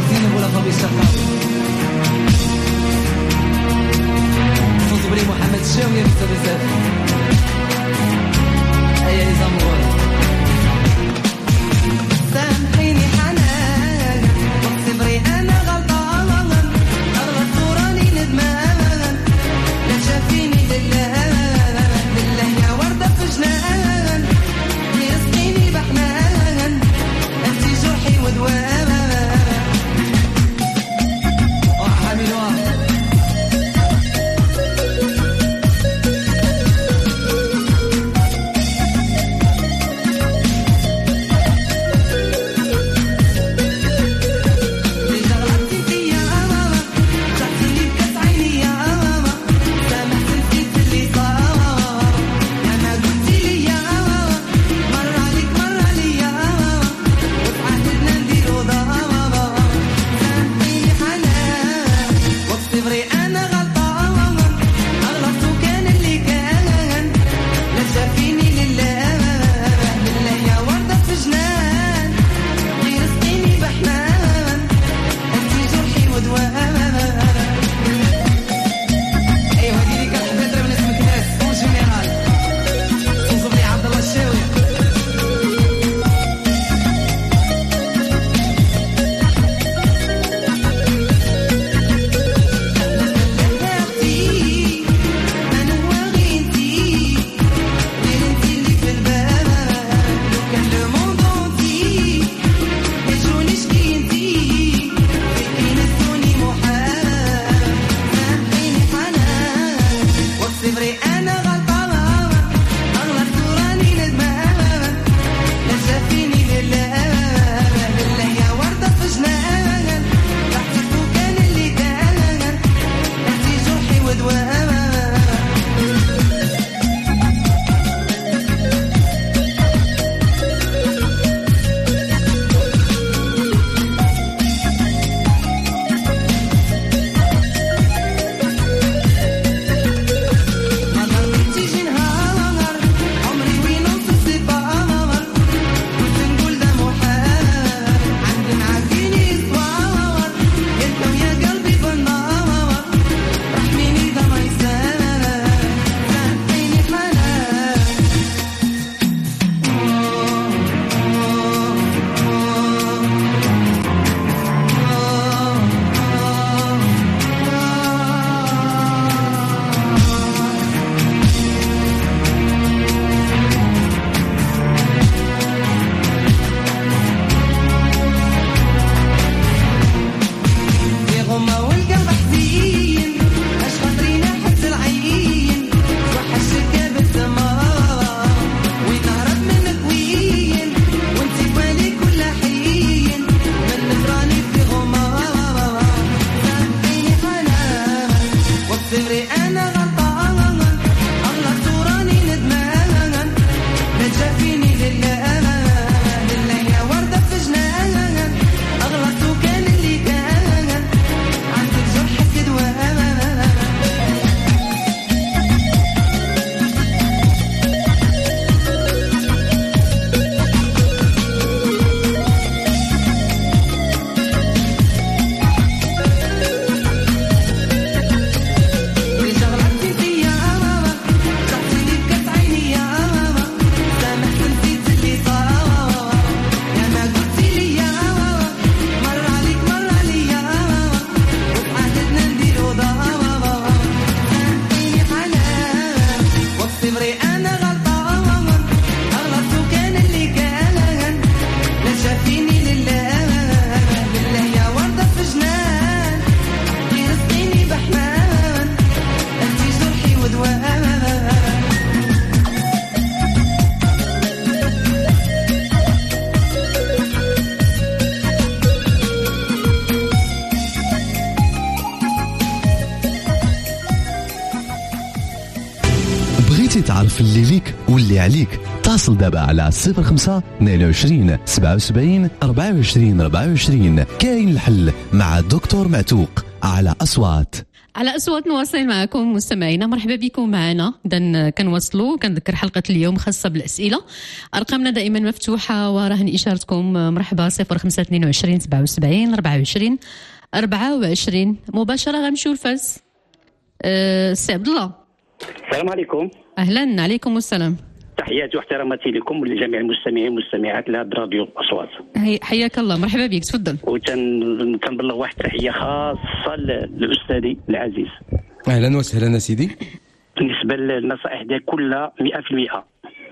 Speaker 1: عرف اللي ليك واللي عليك. اتصل دابا على صفر خمسة اثنين وعشرين سبعة وسبعين أربعة وعشرين أربعة وعشرين. كاين الحل مع الدكتور معتوق على أصوات.
Speaker 2: على أصوات نواصل معكم مستمعينا. مرحبا بكم معنا. إذا كنواصلوا. كنذكر حلقة اليوم خاصة بالأسئلة. أرقامنا دائما مفتوحة ورهن إشارتكم. مرحبا صفر خمسة اثنين وعشرين سبعة وسبعين أربعة وعشرين أربعة وعشرين. مباشرة غنمشيو لفاس. أه سي عبد الله.
Speaker 5: السلام عليكم.
Speaker 2: أهلا. عليكم السلام.
Speaker 5: تحياتي واحتراماتي لكم ولجميع المستمعين والمستمعات لهذا الراديو أصوات.
Speaker 2: حياك الله. مرحبا بك. تفضل.
Speaker 5: وتنبلغ واحد تحية خاصة لأستاذي العزيز.
Speaker 3: أهلا وسهلا سيدي.
Speaker 5: بالنسبة للنصائح ديالك كلها مئة في المئة.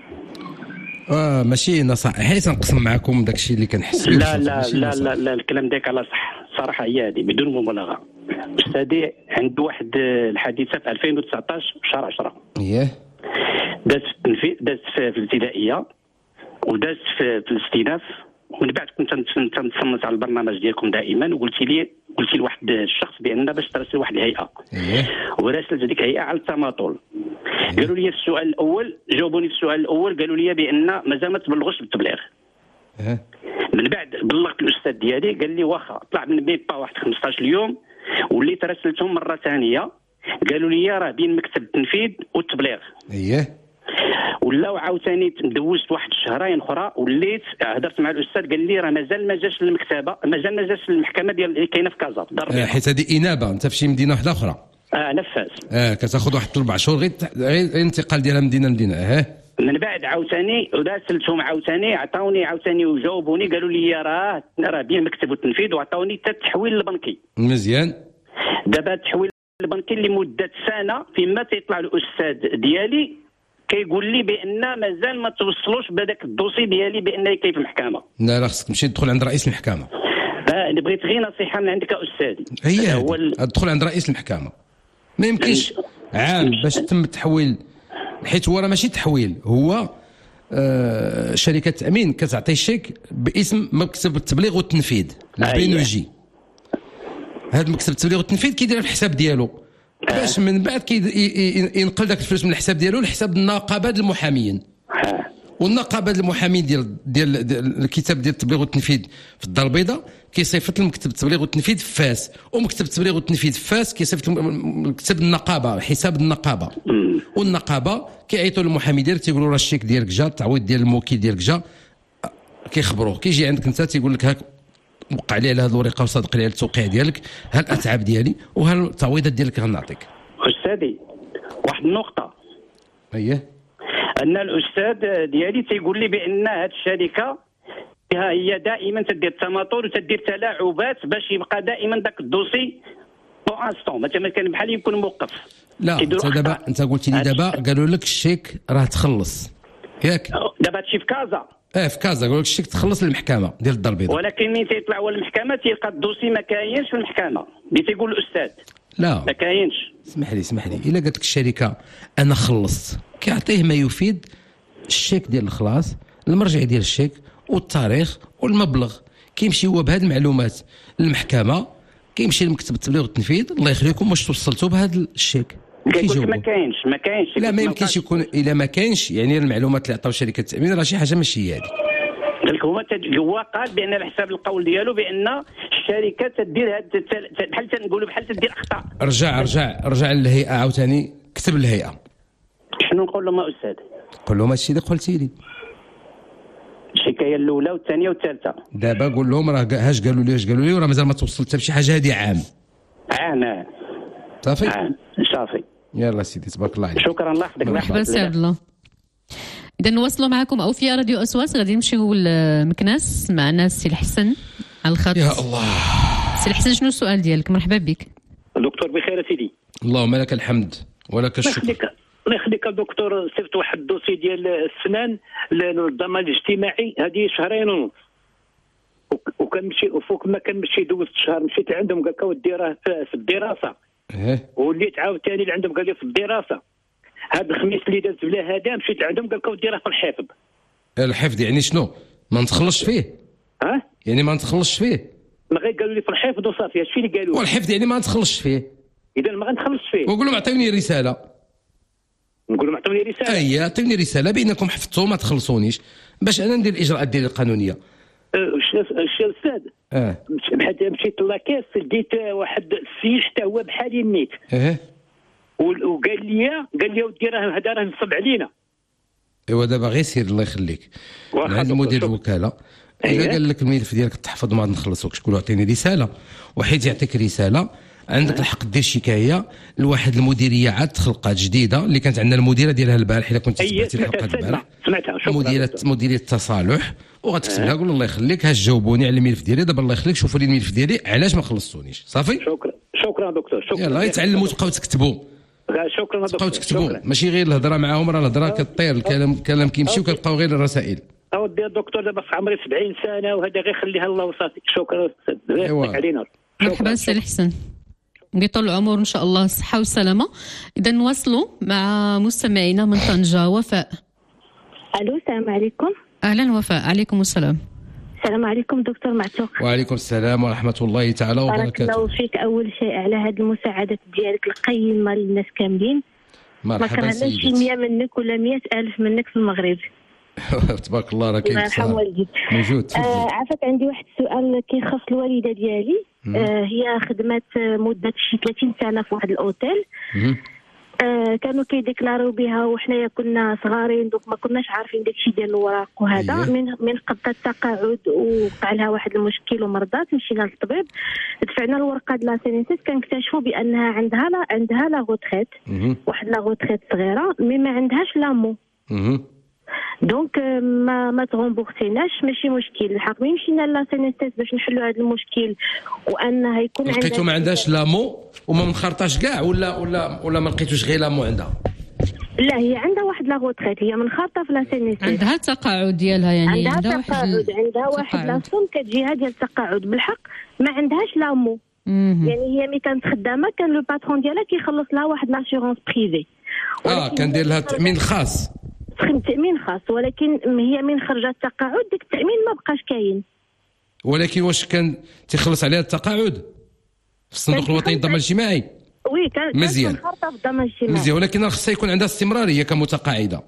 Speaker 3: اه ماشي نصائح تنقسم معكم داكشي اللي كنحس به.
Speaker 5: لا لا لا, لا لا الكلام ديالك على صح صراحة هي هذه بدون مبالغة. أستاذي عنده واحد الحادثة في ألفين وتسعطاش في شهر عشرة.
Speaker 3: اييه.
Speaker 5: داز في داز في الابتدائيه وداز في, في الاستئناف. ومن بعد كنت تنتصنت على البرنامج ديالكم دائما وقلت لي قلت لواحد الشخص بان باش ترسل واحد الهيئه.
Speaker 3: اييه.
Speaker 5: وراسلت هذيك الهيئه على التماطل. قالوا لي في السؤال الاول جاوبوني في السؤال الاول قالوا لي بان مازال ما تبلغوش بالتبليغ.
Speaker 3: اه.
Speaker 5: من بعد بلغت الاستاذ ديالي قال لي واخا طلع من بيبا واحد خمسطاش اليوم وليت راسلتهم مره ثانيه قالوا لي راه بين مكتب التنفيذ والتبليغ.
Speaker 3: اييه.
Speaker 5: ولا عاوتاني دوزت واحد الشهرين اخرى وليت هضرت مع الاستاذ قال لي راه مازال ما جاش للمكتبه مازال ما جاش للمحكمه ديال اللي كاينه في كازا في
Speaker 3: آه حيت هذه انابه انت في شي مدينه واحده اخرى.
Speaker 5: اه نفاذ.
Speaker 3: اه كتاخذ واحد اربع شهور غير غير انتقال ديالها من مدينه لمدينه. اه
Speaker 5: من بعد عاوتاني راسلتهم عاوتاني عطاوني عاوتاني وجاوبوني قالوا لي راه راه بين المكتب والتنفيذ وعطاوني حتى التحويل البنكي.
Speaker 3: مزيان.
Speaker 5: دابا التحويل البنكي لمده سنه فيما تيطلع الاستاذ ديالي كيقول لي بان مازال ما توصلوش بهذاك الدوسي ديالي بان كاين في المحكمه.
Speaker 3: لا لا خصك تمشي تدخل عند رئيس المحكمه.
Speaker 5: اه بغيت غير نصيحه من عندك استاذي.
Speaker 3: هي هو تدخل عند رئيس المحكمه. ما يمكنش عام باش تم التحويل حيت هو راه ماشي تحويل هو آه شركه تامين كتعطي شيك باسم مكتب التبليغ والتنفيذ البينوجي. هذا مكتب التبليغ والتنفيذ كيدير في الحساب ديالو باش من بعد كي ينقل داك الفلوس من الحساب ديالو لحساب النقابه المحامين. والنقابه المحامين ديال ديال الكتاب ديال التبليغ والتنفيذ في الدار البيضاء كيصيفط لمكتب التبليغ والتنفيذ في فاس ومكتب التبليغ والتنفيذ في فاس كيصيفط مكتب النقابه حساب النقابه. والنقابه كيعيطوا للمحامي ديالك تيقولوا راه الشيك ديالك جا التعويض ديال الموكل ديالك جا كيخبروه كيجي عندك انت تيقول لك هاك وقع لي على هذه الورقه وصادق لي على التوقيع ديالك ها الاتعاب ديالي وها التعويضات ديالك غنعطيك.
Speaker 5: استاذي واحد النقطه.
Speaker 3: اييه.
Speaker 5: ان الاستاذ ديالي تيقول لي بان هذه الشركه هي دائما تدير التماطل وتدير تلاعبات باش يبقى دائما ذاك الدوسي بو انستون مثلا كان بحال يكون موقف.
Speaker 3: لا انت دابا انت قلت لي دابا قالوا لك الشيك راه تخلص ياك.
Speaker 5: دابا هادشي في كازا.
Speaker 3: اه في كازا قالوا لك الشيك تخلص للمحكمه ديال الدار البيضاء.
Speaker 5: ولكن ملي تيطلع هو للمحكمه تيلقى الدوسي ما كاينش في المحكمه اللي تيقول الاستاذ.
Speaker 3: لا
Speaker 5: ما كاينش.
Speaker 3: اسمح لي اسمح لي الا قالت لك الشركه انا خلصت كيعطيه ما يفيد الشيك ديال الخلاص المرجع ديال الشيك والتاريخ والمبلغ كيمشي هو بهذه المعلومات للمحكمه كيمشي لمكتب التبليغ والتنفيذ الله يخليكم واش توصلتوا بهذا الشيك.
Speaker 5: كيقول ما كاينش ما كاينش.
Speaker 3: لا ما يمكنش يكون الا ما كاينش يعني المعلومات اللي عطاو شركه التامين راه شي حاجه ماشي هذه.
Speaker 5: قالك هو هو قال بان على حساب القول ديالو بان الشركه تدير هاد بحال تنقولوا بحال تدير اخطاء.
Speaker 3: رجع رجع رجع للهيئه عاوتاني كتب الهيئه.
Speaker 5: شنو نقول لهم استاذ؟
Speaker 3: قول لهم هادشي اللي قلتي لي.
Speaker 5: الشكايه الاولى والثانيه والثالثه.
Speaker 3: دابا قول لهم راه هاش قالوا لي اش قالوا لي وراه مازال ما توصلت حتى شي حاجه هذه عام.
Speaker 5: عام
Speaker 3: صافي؟
Speaker 5: عام صافي.
Speaker 3: يلا سيدي تبارك الله عليك.
Speaker 5: شكرا الله يحفظك.
Speaker 2: مرحبا سي عبد الله. إذا نواصلوا معكم أو في راديو أصوات غادي نمشيو لمكناس معنا السي الحسن على الخط.
Speaker 3: يا الله.
Speaker 2: سي الحسن شنو السؤال ديالك؟ مرحبا بك.
Speaker 5: دكتور بخير سيدي.
Speaker 3: اللهم لك الحمد ولك الشكر.
Speaker 5: الله يخليك دكتور صيفط واحد الدوسي ديال السنان للضمان الاجتماعي هذه شهرين ونص وكنمشي وفوق ما كنمشي دوزت شهر مشيت عندهم قال لك ودي راه في الدراسه.
Speaker 3: ايه.
Speaker 5: وليت عاوتاني اللي عندهم قال لي في الدراسه. هذا الخميس اللي داز بلا هذا مشيت عندهم قال لك ودي راه في الحفظ.
Speaker 3: الحفظ يعني شنو؟ ما نتخلصش فيه؟
Speaker 5: ها؟
Speaker 3: يعني ما نتخلصش فيه؟
Speaker 5: ما غير قالوا لي في الحفظ وصافي هادشي اللي قالوا.
Speaker 3: والحفظ يعني ما نتخلصش فيه؟
Speaker 5: اذا ما غنتخلصش فيه.
Speaker 3: وقول لهم عطيوني رساله.
Speaker 5: نقول لهم عطوني رساله.
Speaker 3: اي عطيني رساله بانكم حفظتوا ما تخلصونيش باش انا ندير الاجراءات ديالي القانونيه.
Speaker 5: الشيء الاستاذ
Speaker 3: اه
Speaker 5: مشيت لاكاس لقيت واحد السيد حتى هو بحالي نيت
Speaker 3: اه
Speaker 5: وقال لي قال لي ودي راه هذا راه نصب علينا.
Speaker 3: ايوا دابا غير سير الله يخليك عند مدير الوكاله اذا قال لك الملف ديالك تحفظ ما نخلصوكش قول له عطيني رساله وحيت يعطيك رساله عندك الحق دير شكايه لواحد المديريه عاد تخلقات جديده اللي كانت عندنا المديره ديالها البارح الا كنت سمعتي الحلقه البارح
Speaker 5: سمعتها
Speaker 3: مديره مديريه التصالح وغتكتب لها قول الله يخليك ها جاوبوني على الملف ديالي دابا الله يخليك شوفوا لي الملف ديالي علاش ما خلصتونيش صافي.
Speaker 5: شكرا شكرا دكتور شكرا.
Speaker 3: يلاه يتعلموا تبقاو تكتبوا
Speaker 5: شكرا
Speaker 3: تبقاو تكتبوا ماشي غير الهضره معاهم راه الهضره كطير الكلام الكلام كيمشي وكتلقاو غير الرسائل.
Speaker 5: اودي الدكتور دابا في عمري سبعين سنه وهذا غير خليها الله وصافي. شكرا
Speaker 3: ايوا
Speaker 5: علينا.
Speaker 2: مرحبا سي الحسن بطول العمر ان شاء الله الصحه والسلامه. اذا نواصلوا مع مستمعينا من طنجه. وفاء.
Speaker 6: الو السلام عليكم.
Speaker 2: اهلا وفاء. عليكم السلام.
Speaker 6: السلام عليكم دكتور معتوق.
Speaker 3: وعليكم السلام ورحمه الله تعالى وبركاته.
Speaker 6: بارك الله فيك اول شيء على هذه المساعدات ديالك القيمه للناس كاملين.
Speaker 3: مرحبا سيدي.
Speaker 6: ما كرهناش شي مية منك ولا مئة ألف منك في المغرب.
Speaker 3: تبارك الله راه كاين
Speaker 6: الله يرحم والديك.
Speaker 3: موجود.
Speaker 6: آه عافاك عندي واحد السؤال كيخص الوالده ديالي. آه هي خدمات مده شي ثلاثين سنه في واحد الاوتيل. آه كانوا كيديكلاروو بها وحنايا كنا صغارين دوك ما كناش عارفين داكشي ديال الوراق وهذا. أيه. من من قضت التقاعد وقع لها واحد المشكل ومرضات مشينا للطبيب دفعنا الورقه د لا سينيسيس كنكتشفوا بانها عندها لا عندها لا غوتريت واحد لا غوتريت صغيره مي ما عندهاش لامو. دونك ما ما تغومبورسيناش ماشي مشكل الحق ملي مشينا لا سينيسيس باش نحلوا هذا المشكل وانها يكون عندها
Speaker 3: لقيتو ما عندهاش لامو وما منخرطاش كاع ولا ولا ولا ما لقيتوش غير لامو عندها؟
Speaker 6: لا هي عندها واحد لا غوتريت هي منخرطه في لا سينيسيس
Speaker 2: عندها التقاعد ديالها يعني
Speaker 6: عندها, عندها تقاعد عندها واحد لاصوم كتجيها ديال التقاعد بالحق ما عندهاش لامو. يعني هي ملي كانت خدامه كان لو باترون ديالها كيخلص لها واحد لاشورونس بريفي
Speaker 3: اه كان داير لها تامين خاص
Speaker 6: تامين خاص ولكن هي من خرجت التقاعد ديك التامين ما بقاش كاين.
Speaker 3: ولكن واش كان تيخلص عليها التقاعد في الصندوق الوطني للضمان الاجتماعي؟
Speaker 6: وي كان
Speaker 3: مزيان
Speaker 6: خارطه في الضمان الاجتماعي
Speaker 3: مزيان ولكن خصها يكون عندها استمراريه كمتقاعده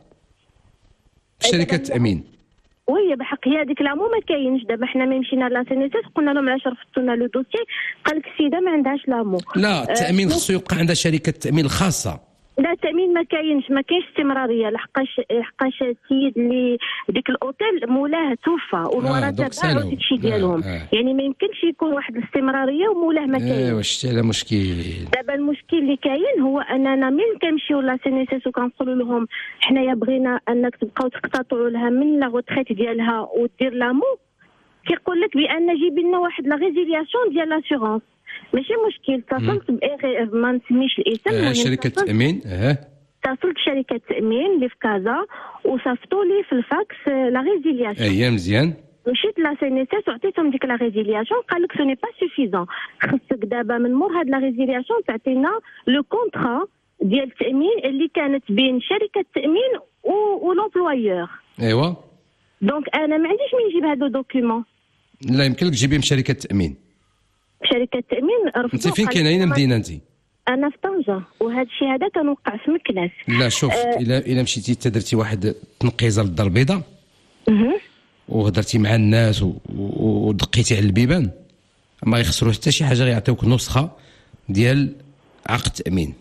Speaker 3: في شركه التامين.
Speaker 6: وي بحق هي هذيك لامو ما كاينش. دابا حنا ملي مشينا لا سينيسيس قلنا لهم علاش رفضتونا لو دوسي قال لك السيده ما عندهاش لامو.
Speaker 3: لا التامين خصو يبقى عندها شركه التامين الخاصه.
Speaker 6: لا التامين ما كاينش ما كاينش استمراريه لحقاش لحقاش السيد اللي ديك الاوتيل مولاه توفى والورثه باعوا داكشي ديالهم. آه. يعني ما يمكنش يكون واحد الاستمراريه ومولاه ما كاين.
Speaker 3: ايوا شتي على مشكل.
Speaker 6: دابا المشكل اللي كاين هو اننا ملي كنمشيو لا سينيسيس وكنقولوا لهم حنايا بغينا انك تبقاو تقتطعوا لها من لا غوتريت ديالها ودير لامو كيقول لك بان جيبي لنا واحد لا ريزيلياسيون ديال لاسيغونس. ماشي مشكل اتصلت باغي ما نسميش الاسم.
Speaker 3: آه شركه التامين. اه
Speaker 6: اتصلت بشركه التامين اللي في كازا وصيفطوا لي في الفاكس لا ريزيلياسيون.
Speaker 3: اييه مزيان.
Speaker 6: مشيت لا سينيسيس وعطيتهم ديك لا ريزيلياسيون قال لك سو ني با سوفيزون خصك دابا من مور هاد لا ريزيلياسيون تعطينا لو كونطرا ديال التامين اللي كانت بين شركه التامين و لومبلويور.
Speaker 3: ايوا
Speaker 6: دونك انا ما عنديش مين نجيب هذا الدوكيومون.
Speaker 3: لا يمكن لك تجيبيه من شركه التامين.
Speaker 6: شركه التامين رفضوا.
Speaker 3: انت فين كاينه اين مدينه انت؟
Speaker 6: انا في طنجه وهذا الشيء هذا كان وقع في مكناس.
Speaker 3: لا شوف أه الا الا مشيتي حتى درتي واحد تنقيزه للدار البيضاء
Speaker 6: اها
Speaker 3: وهضرتي مع الناس ودقيتي على البيبان ما يخسروا حتى شي حاجه غيعطيوك نسخه ديال عقد التامين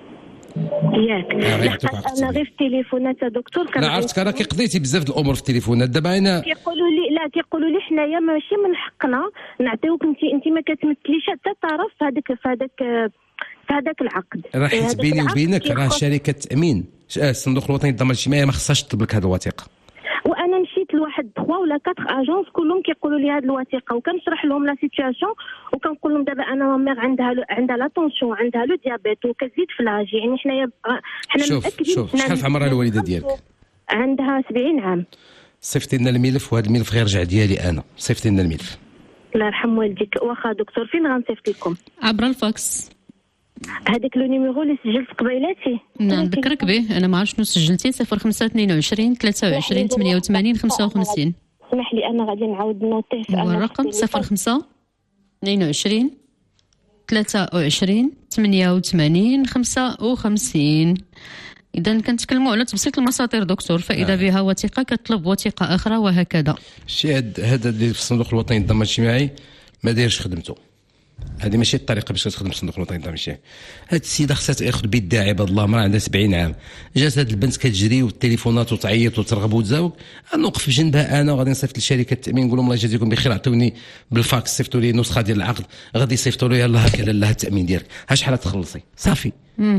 Speaker 6: ياك. انا غير في التليفونات دكتور كان
Speaker 3: لا عرفتك راه قضيتي بزاف د الامور في التليفونات دابا انا
Speaker 6: كيقولوا لي لا كيقولوا لي حنايا ماشي من حقنا نعطيوك انت انت ما كتمثليش حتى طرف في هذاك في هذاك في هذاك العقد.
Speaker 3: راه حيت بيني وبينك راه شركه التامين الصندوق الوطني للضمان الاجتماعي ما خصهاش تطلب لك هذه الوثيقه.
Speaker 6: وانا مشيت لواحد ثلاثة ولا أربعة اجونس كلهم كيقولوا لي هذه الوثيقه وكنشرح لهم لا سيتوياسيون وكنقول لهم دابا انا مامير عندها لو عندها لا طونسيون عندها لو ديابيت وكتزيد في لاج يعني حنايا حنا
Speaker 3: متاكدين. شوف شحال في عمرها الوالده ديالك؟
Speaker 6: عندها سبعين عام.
Speaker 3: صيفطي لنا الملف وهذا الملف غيرجع ديالي انا. صيفطي لنا الملف.
Speaker 6: الله يرحم والديك. واخا دكتور فين غنصيفط لكم؟
Speaker 2: عبر الفاكس.
Speaker 6: هذاك لو نيميرو اللي سجلت قبيلاتي
Speaker 2: نعم نذكرك به. انا ما عرفتش شنو سجلتي. صفر خمسة اثنين وعشرين ثلاثة وعشرين ثمانية وثمانين خمسة وخمسين.
Speaker 6: اسمح لي انا غادي نعاود نوتيه في
Speaker 2: الرقم صفر خمسة اثنين وعشرين ثلاثة وعشرين ثمانية وثمانين خمسة وخمسين. اذا كنتكلموا على تبسيط المساطير دكتور، فاذا آه. بها وثيقه كتطلب وثيقه اخرى وهكذا.
Speaker 3: الشيء هذا اللي في الصندوق الوطني للضمان الاجتماعي ما دايرش خدمته، هذه ماشي الطريقه باش تخدم الصندوق الوطني للضمان الاجتماعي. هاد السيده خصها تاخذ بيدها عباد الله، مرا عندها سبعين عام، جات هاد البنت كتجري والتليفونات وتعيط وترغب وتزاوق، نوقف بجنبها انا وغادي نصيفط لشركه التامين نقول لهم الله يجازيكم بخير عطوني بالفاكس صيفطوا لي نسخه ديال العقد، غادي يصيفطوا لي يلاه هكا لاله التامين ديالك، ها شحال تخلصي صافي.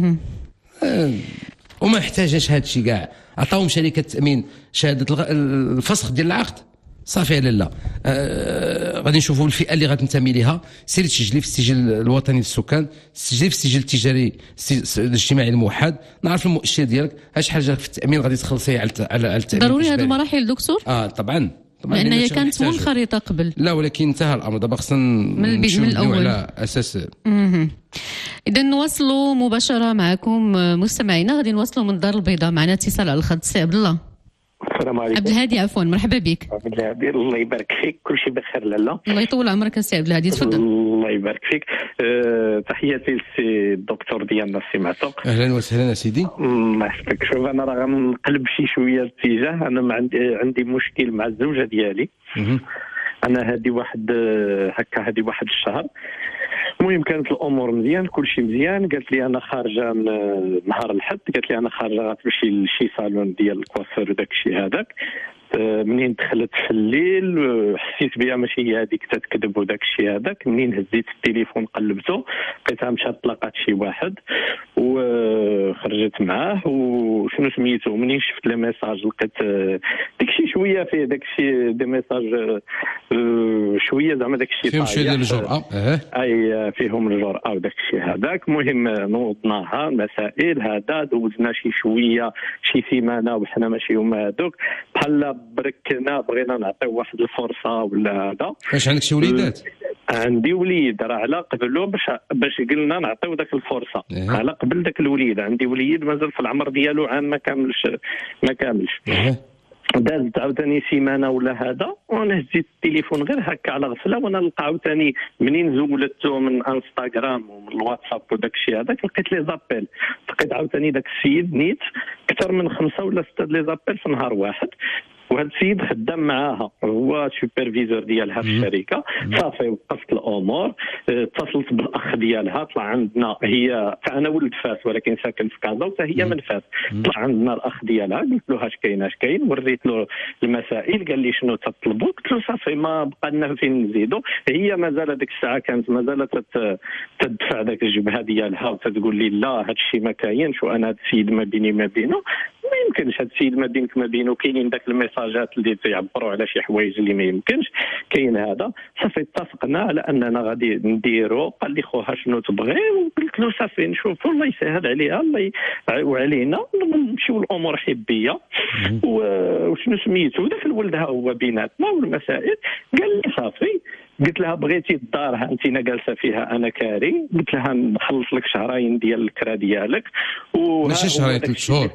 Speaker 3: آه. وما احتاجش هذا الشيء كاع، عطاوهم شركه التامين شهاده الفسخ ديال العقد صافي على لا. آه غادي نشوفوا الفئه اللي غتنتمي ليها، سيري تسجلي في السجل الوطني للسكان، تسجلي في السجل التجاري الاجتماعي الموحد، نعرف المؤشر ديالك، اش حاجه في التامين غادي تخلصي على على التامين.
Speaker 2: ضروري هذه المراحل دكتور؟
Speaker 3: اه طبعا طبعا،
Speaker 2: لان هي كانت مو خريطه قبل.
Speaker 3: لا ولكن انتهى الامر دابا، خصنا نمشيو على اساس.
Speaker 2: اذا نواصلوا مباشره معكم مستمعينا، غادي نواصلوا من الدار البيضاء، معنا اتصال على الخط. سي عبد الله.
Speaker 9: السلام عليكم.
Speaker 2: عبد الهادي عفوا، مرحبا بك.
Speaker 9: عبد الهادي الله يبارك فيك، كل شيء بخير لالا.
Speaker 2: الله يطول عمرك سي عبد الهادي، تفضل.
Speaker 9: الله يبارك فيك. أه تحياتي للسي الدكتور ديالنا السي معتوق.
Speaker 3: اهلا وسهلا سيدي.
Speaker 9: الله يحفظك. شوف انا راه غنقلب شي شويه الاتجاه، انا ما عندي عندي مشكل مع الزوجه ديالي. انا هذه واحد هكا هذه واحد الشهر، المهم كانت الامور مزيان، كل شيء مزيان. قالت لي انا خارجه من نهار الحد، قالت لي انا خارجه غتمشي لشي صالون ديال الكوافير وداك الشيء هذاك. منين دخلت في الليل حسيت بها ماشي هي هذيك تتكذب وداك الشيء هذاك. منين هزيت التليفون قلبته لقيتها مشات طلقات شي واحد وخرجت معاه وشنو سميتو. منين شفت لي ميساج لقيت داك الشيء شويه فيه داك الشيء دي ميساج شويه زعما داك الشيء
Speaker 3: فيهم شويه ديال الجرأه.
Speaker 9: اي فيهم الجرأه وداك الشيء هذاك. المهم نوضناها المسائل هذا، دوزنا شي شويه شي سيمانه وحنا ماشي هما هذوك، بحال بركنا بغينا نعطيو واحد الفرصه ولا هذا.
Speaker 3: واش عندك شي وليدات؟
Speaker 9: عندي وليد، راه على قبلو باش باش قلنا نعطيو داك الفرصه. إيه. على قبل داك الوليد عندي وليد مازال في العمر ديالو عام ما كاملش ما كاملش. إيه. دازت عاوتاني سيمانه ولا هذا وانا هزيت التليفون غير هكا على غفله، وانا لقى عاوتاني منين زولته من انستغرام ومن الواتساب وداك الشيء هذاك لقيت لي زابيل، لقيت عاوتاني داك السيد نيت اكثر من خمسه ولا سته لي زابيل في نهار واحد. وهذا السيد خدام معاها، هو سوبرفيزور ديالها في الشركه. صافي وقفت الامور، اتصلت بالاخ ديالها، طلع عندنا هي انا ولد فاس ولكن ساكن في كازا وحتى هي من فاس. طلع عندنا الاخ ديالها، قلت له اش كاين اش كاين، وريت له المسائل، قال لي شنو تطلبوا، قلت له صافي ما بقى لنا فين نزيدوا. هي مازال هذيك الساعه كانت مازال تدفع ذاك الجبهه ديالها وتقول لي لا هذا الشيء ما كاينش، وانا هذا السيد ما بيني ما بينه ما يمكنش، هذا السيد ما بينك ما بينه كاينين داك الميساجات اللي تيعبروا على شي حوايج اللي ما يمكنش كاين هذا. صافي اتفقنا على اننا غادي نديرو. قال لي خوها شنو تبغي، وقلت له صافي نشوفوا الله يسهل عليها الله وعلينا نمشيو الامور حبيه وشنو سميتو. داك الولد ها هو بيناتنا والمسائل. قال لي صافي، قلت لها بغيتي الدار ها انت جالسه فيها انا كاري، قلت لها نخلص لك شهرين ديال الكرا ديالك
Speaker 3: ماشي شهرين ثلاث شهور،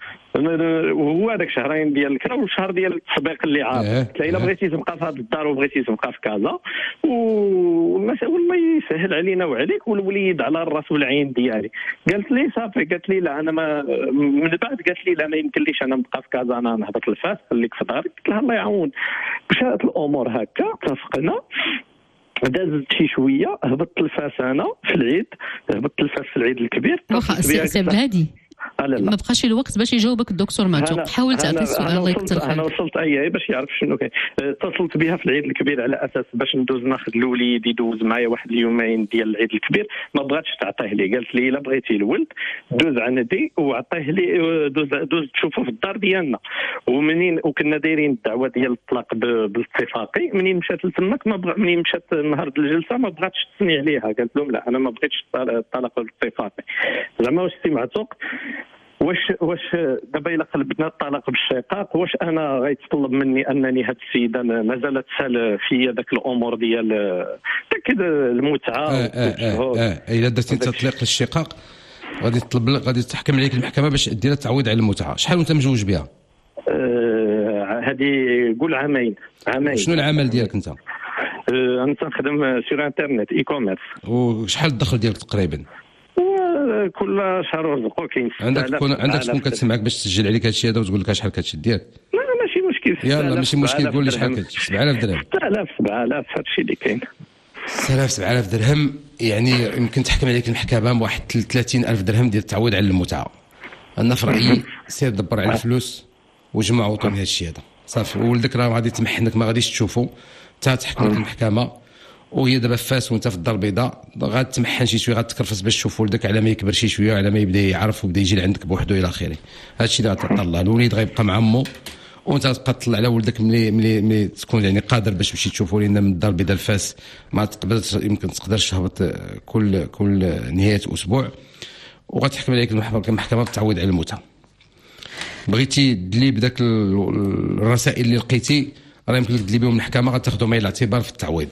Speaker 9: وهو هذاك شهرين ديال الكرا والشهر ديال التسبيق اللي عارف. قلت لها الا بغيتي تبقى في هذه الدار وبغيتي تبقى في كازا والمسائل والله يسهل علينا وعليك، والوليد على الراس والعين ديالي. قالت لي صافي، قالت لي لا انا ما من بعد قالت لي لا ما يمكنليش انا نبقى في كازا، انا نهبط لفاس خليك في دارك. قلت لها الله يعاون. مشات الامور هكا اتفقنا. دازت شي شويه هبطت لفاس انا في العيد، هبطت لفاس في العيد الكبير.
Speaker 2: واخا سي عبد الهادي ما بقاش الوقت باش يجاوبك الدكتور معتوق، حاول تعطي السؤال الله يكثر خيرك.
Speaker 9: انا وصلت اي باش يعرف شنو كاين. اتصلت بها في العيد الكبير على اساس باش ندوز ناخذ الوليد يدوز معايا واحد اليومين ديال العيد الكبير. ما بغاتش تعطيه لي، قالت لي الا بغيتي الولد دوز عندي وعطيه لي، دوز دوز تشوفوا في الدار ديالنا. ومنين وكنا دايرين الدعوه ديال الطلاق بالاتفاقي، منين مشات لتماك ما بغا، منين مشات نهار الجلسه ما بغاتش تسني عليها. قالت لهم لا انا ما بغيتش الطلاق بالاتفاقي. زعما واش سي معتوق واش واش دابا الا قلبنا الطلاق بالشقاق، واش انا غيتطلب مني انني هاد السيده مازال تسال في داك الامور ديال داك المتعه؟
Speaker 3: اه اه اه, آه. الا درتي تطليق للشقاق غادي تطلب لك، غادي تحكم عليك المحكمه باش دير تعويض على المتعه. شحال وانت مزوج بها؟
Speaker 9: هذه آه قول عامين. عامين.
Speaker 3: شنو العمل ديالك انت؟
Speaker 9: آه انا تنخدم سور انترنت اي كوميرس.
Speaker 3: وشحال الدخل ديالك تقريبا؟
Speaker 9: كل شهر ورزقو كاين
Speaker 3: عندك شكون عندك شكون كتسمعك باش تسجل عليك هادشي هذا وتقول لك شحال كتشديك؟
Speaker 9: لا ماشي مشكل.
Speaker 3: يلا ماشي مشكل، قول لي شحال كتشد. سبعة آلاف درهم.
Speaker 9: ستة آلاف سبعة آلاف هادشي اللي كاين.
Speaker 3: ستة آلاف سبعة آلاف درهم، يعني يمكن تحكم عليك المحكمه بواحد ثلاثين ألف درهم ديال التعويض على المتعه. انا في رايي سير دبر على الفلوس وجمع وطن هذا الشيء هذا صافي، وولدك راه غادي تمحنك، ما غاديش تشوفو حتى تحكم لك المحكمه، وهي دابا فاس وانت في الدار البيضاء غادي تمحن شي شويه، غادي تكرفس باش تشوف ولدك على ما يكبر شي شويه، على ما يبدا يعرف ويبدا يجي لعندك بوحدو الى اخره. هادشي اللي غتطلع الوليد غيبقى مع امه، وانت تبقى تطلع على ولدك ملي ملي ملي تكون يعني قادر باش تمشي تشوفو، لان من الدار البيضاء الفاس ما تقدرش، يمكن تقدرش تهبط كل كل نهايه اسبوع، وغتحكم عليك المحكمه بالتعويض على المتعه. بغيتي تدلي بداك الرسائل اللي لقيتي راه يمكن لك تدلي بهم المحكمه، غتاخذهم بعين الاعتبار في التعويض.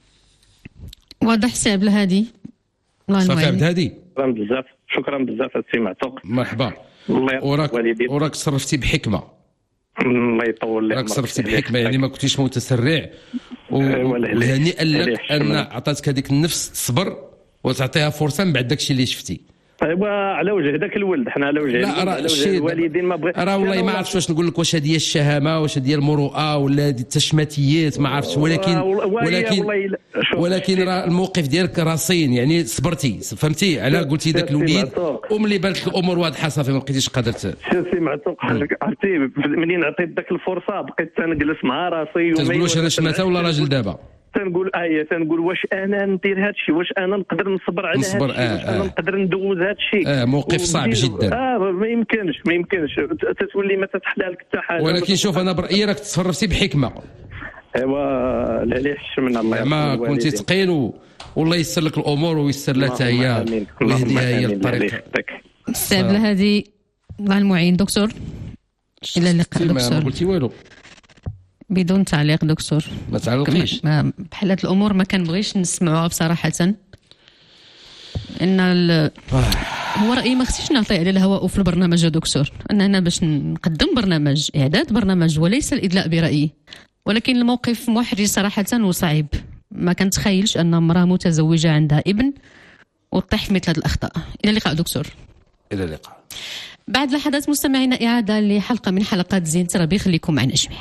Speaker 2: واضح سي عبد الهادي. الله ينور.
Speaker 3: صافي عبد الهادي،
Speaker 9: شكرا بزاف، شكرا بزاف السي معتوق.
Speaker 3: مرحبا.
Speaker 9: الله
Speaker 3: وراك وراك تصرفتي بحكمه.
Speaker 9: الله يطول لك.
Speaker 3: راك تصرفتي بحكمه، يعني ما كنتيش متسرع، وهنيئا لك ان عطاتك هذيك النفس تصبر وتعطيها فرصه من بعد داكشي اللي شفتي.
Speaker 9: ايوا على وجه ذاك الولد، حنا على وجه
Speaker 3: لا راه
Speaker 9: وجه الوالدين ما بغي
Speaker 3: راه والله ما عرفتش واش نقول لك، واش هذه هي الشهامه، واش هذه هي المروءه، ولا هذه التشماتيات، ما عرفتش، ولكن ولكن ولكن راه الموقف ديالك راسين، يعني صبرتي فهمتي على قلتي ذاك الوليد، وملي بانت لك الامور واضحه صافي ما بقيتيش قادر.
Speaker 9: سي معتوق عرفتي منين عطيت ذاك الفرصه بقيت تنجلس مع راسي،
Speaker 3: تقول واش انا شماته ولا راجل دابا،
Speaker 9: تنقول ايه تنقول واش انا ندير هذا الشيء، واش انا نقدر نصبر على هذا الشيء،
Speaker 3: آه
Speaker 9: واش انا
Speaker 3: آه.
Speaker 9: نقدر ندوز هذا الشيء.
Speaker 3: اه موقف صعب جدا.
Speaker 9: اه ما يمكنش ما يمكنش تتولي ما تتحلى لك حتى حاجه.
Speaker 3: ولكن شوف انا برايي راك تصرفتي بحكمه.
Speaker 9: ايوا لا ليش من الله،
Speaker 3: ما كنتي ثقيل و... والله يسر لك الامور ويسر لها حتى هي ويهديها هي الطريق.
Speaker 2: سي عبد الهادي الله المعين. دكتور الى اللقاء دكتور.
Speaker 3: ما قلتي والو
Speaker 2: بدون تعليق دكتور.
Speaker 3: ما تعلقيش
Speaker 2: بحال هاد الامور ما كنبغيش نسمعوها بصراحه، ان ال... هو رايي ما خصنيش نعطي على الهواء في البرنامج يا دكتور، اننا باش نقدم برنامج اعداد برنامج وليس الادلاء برايي، ولكن الموقف محرج صراحه وصعيب. ما كنتخيلش ان امراه متزوجه عندها ابن وتطيح في مثل هذه الاخطاء. الى اللقاء دكتور.
Speaker 3: الى اللقاء.
Speaker 2: بعد لحظات مستمعينا اعاده لحلقه من حلقات زينة ربي، خليكم معنا جميعا.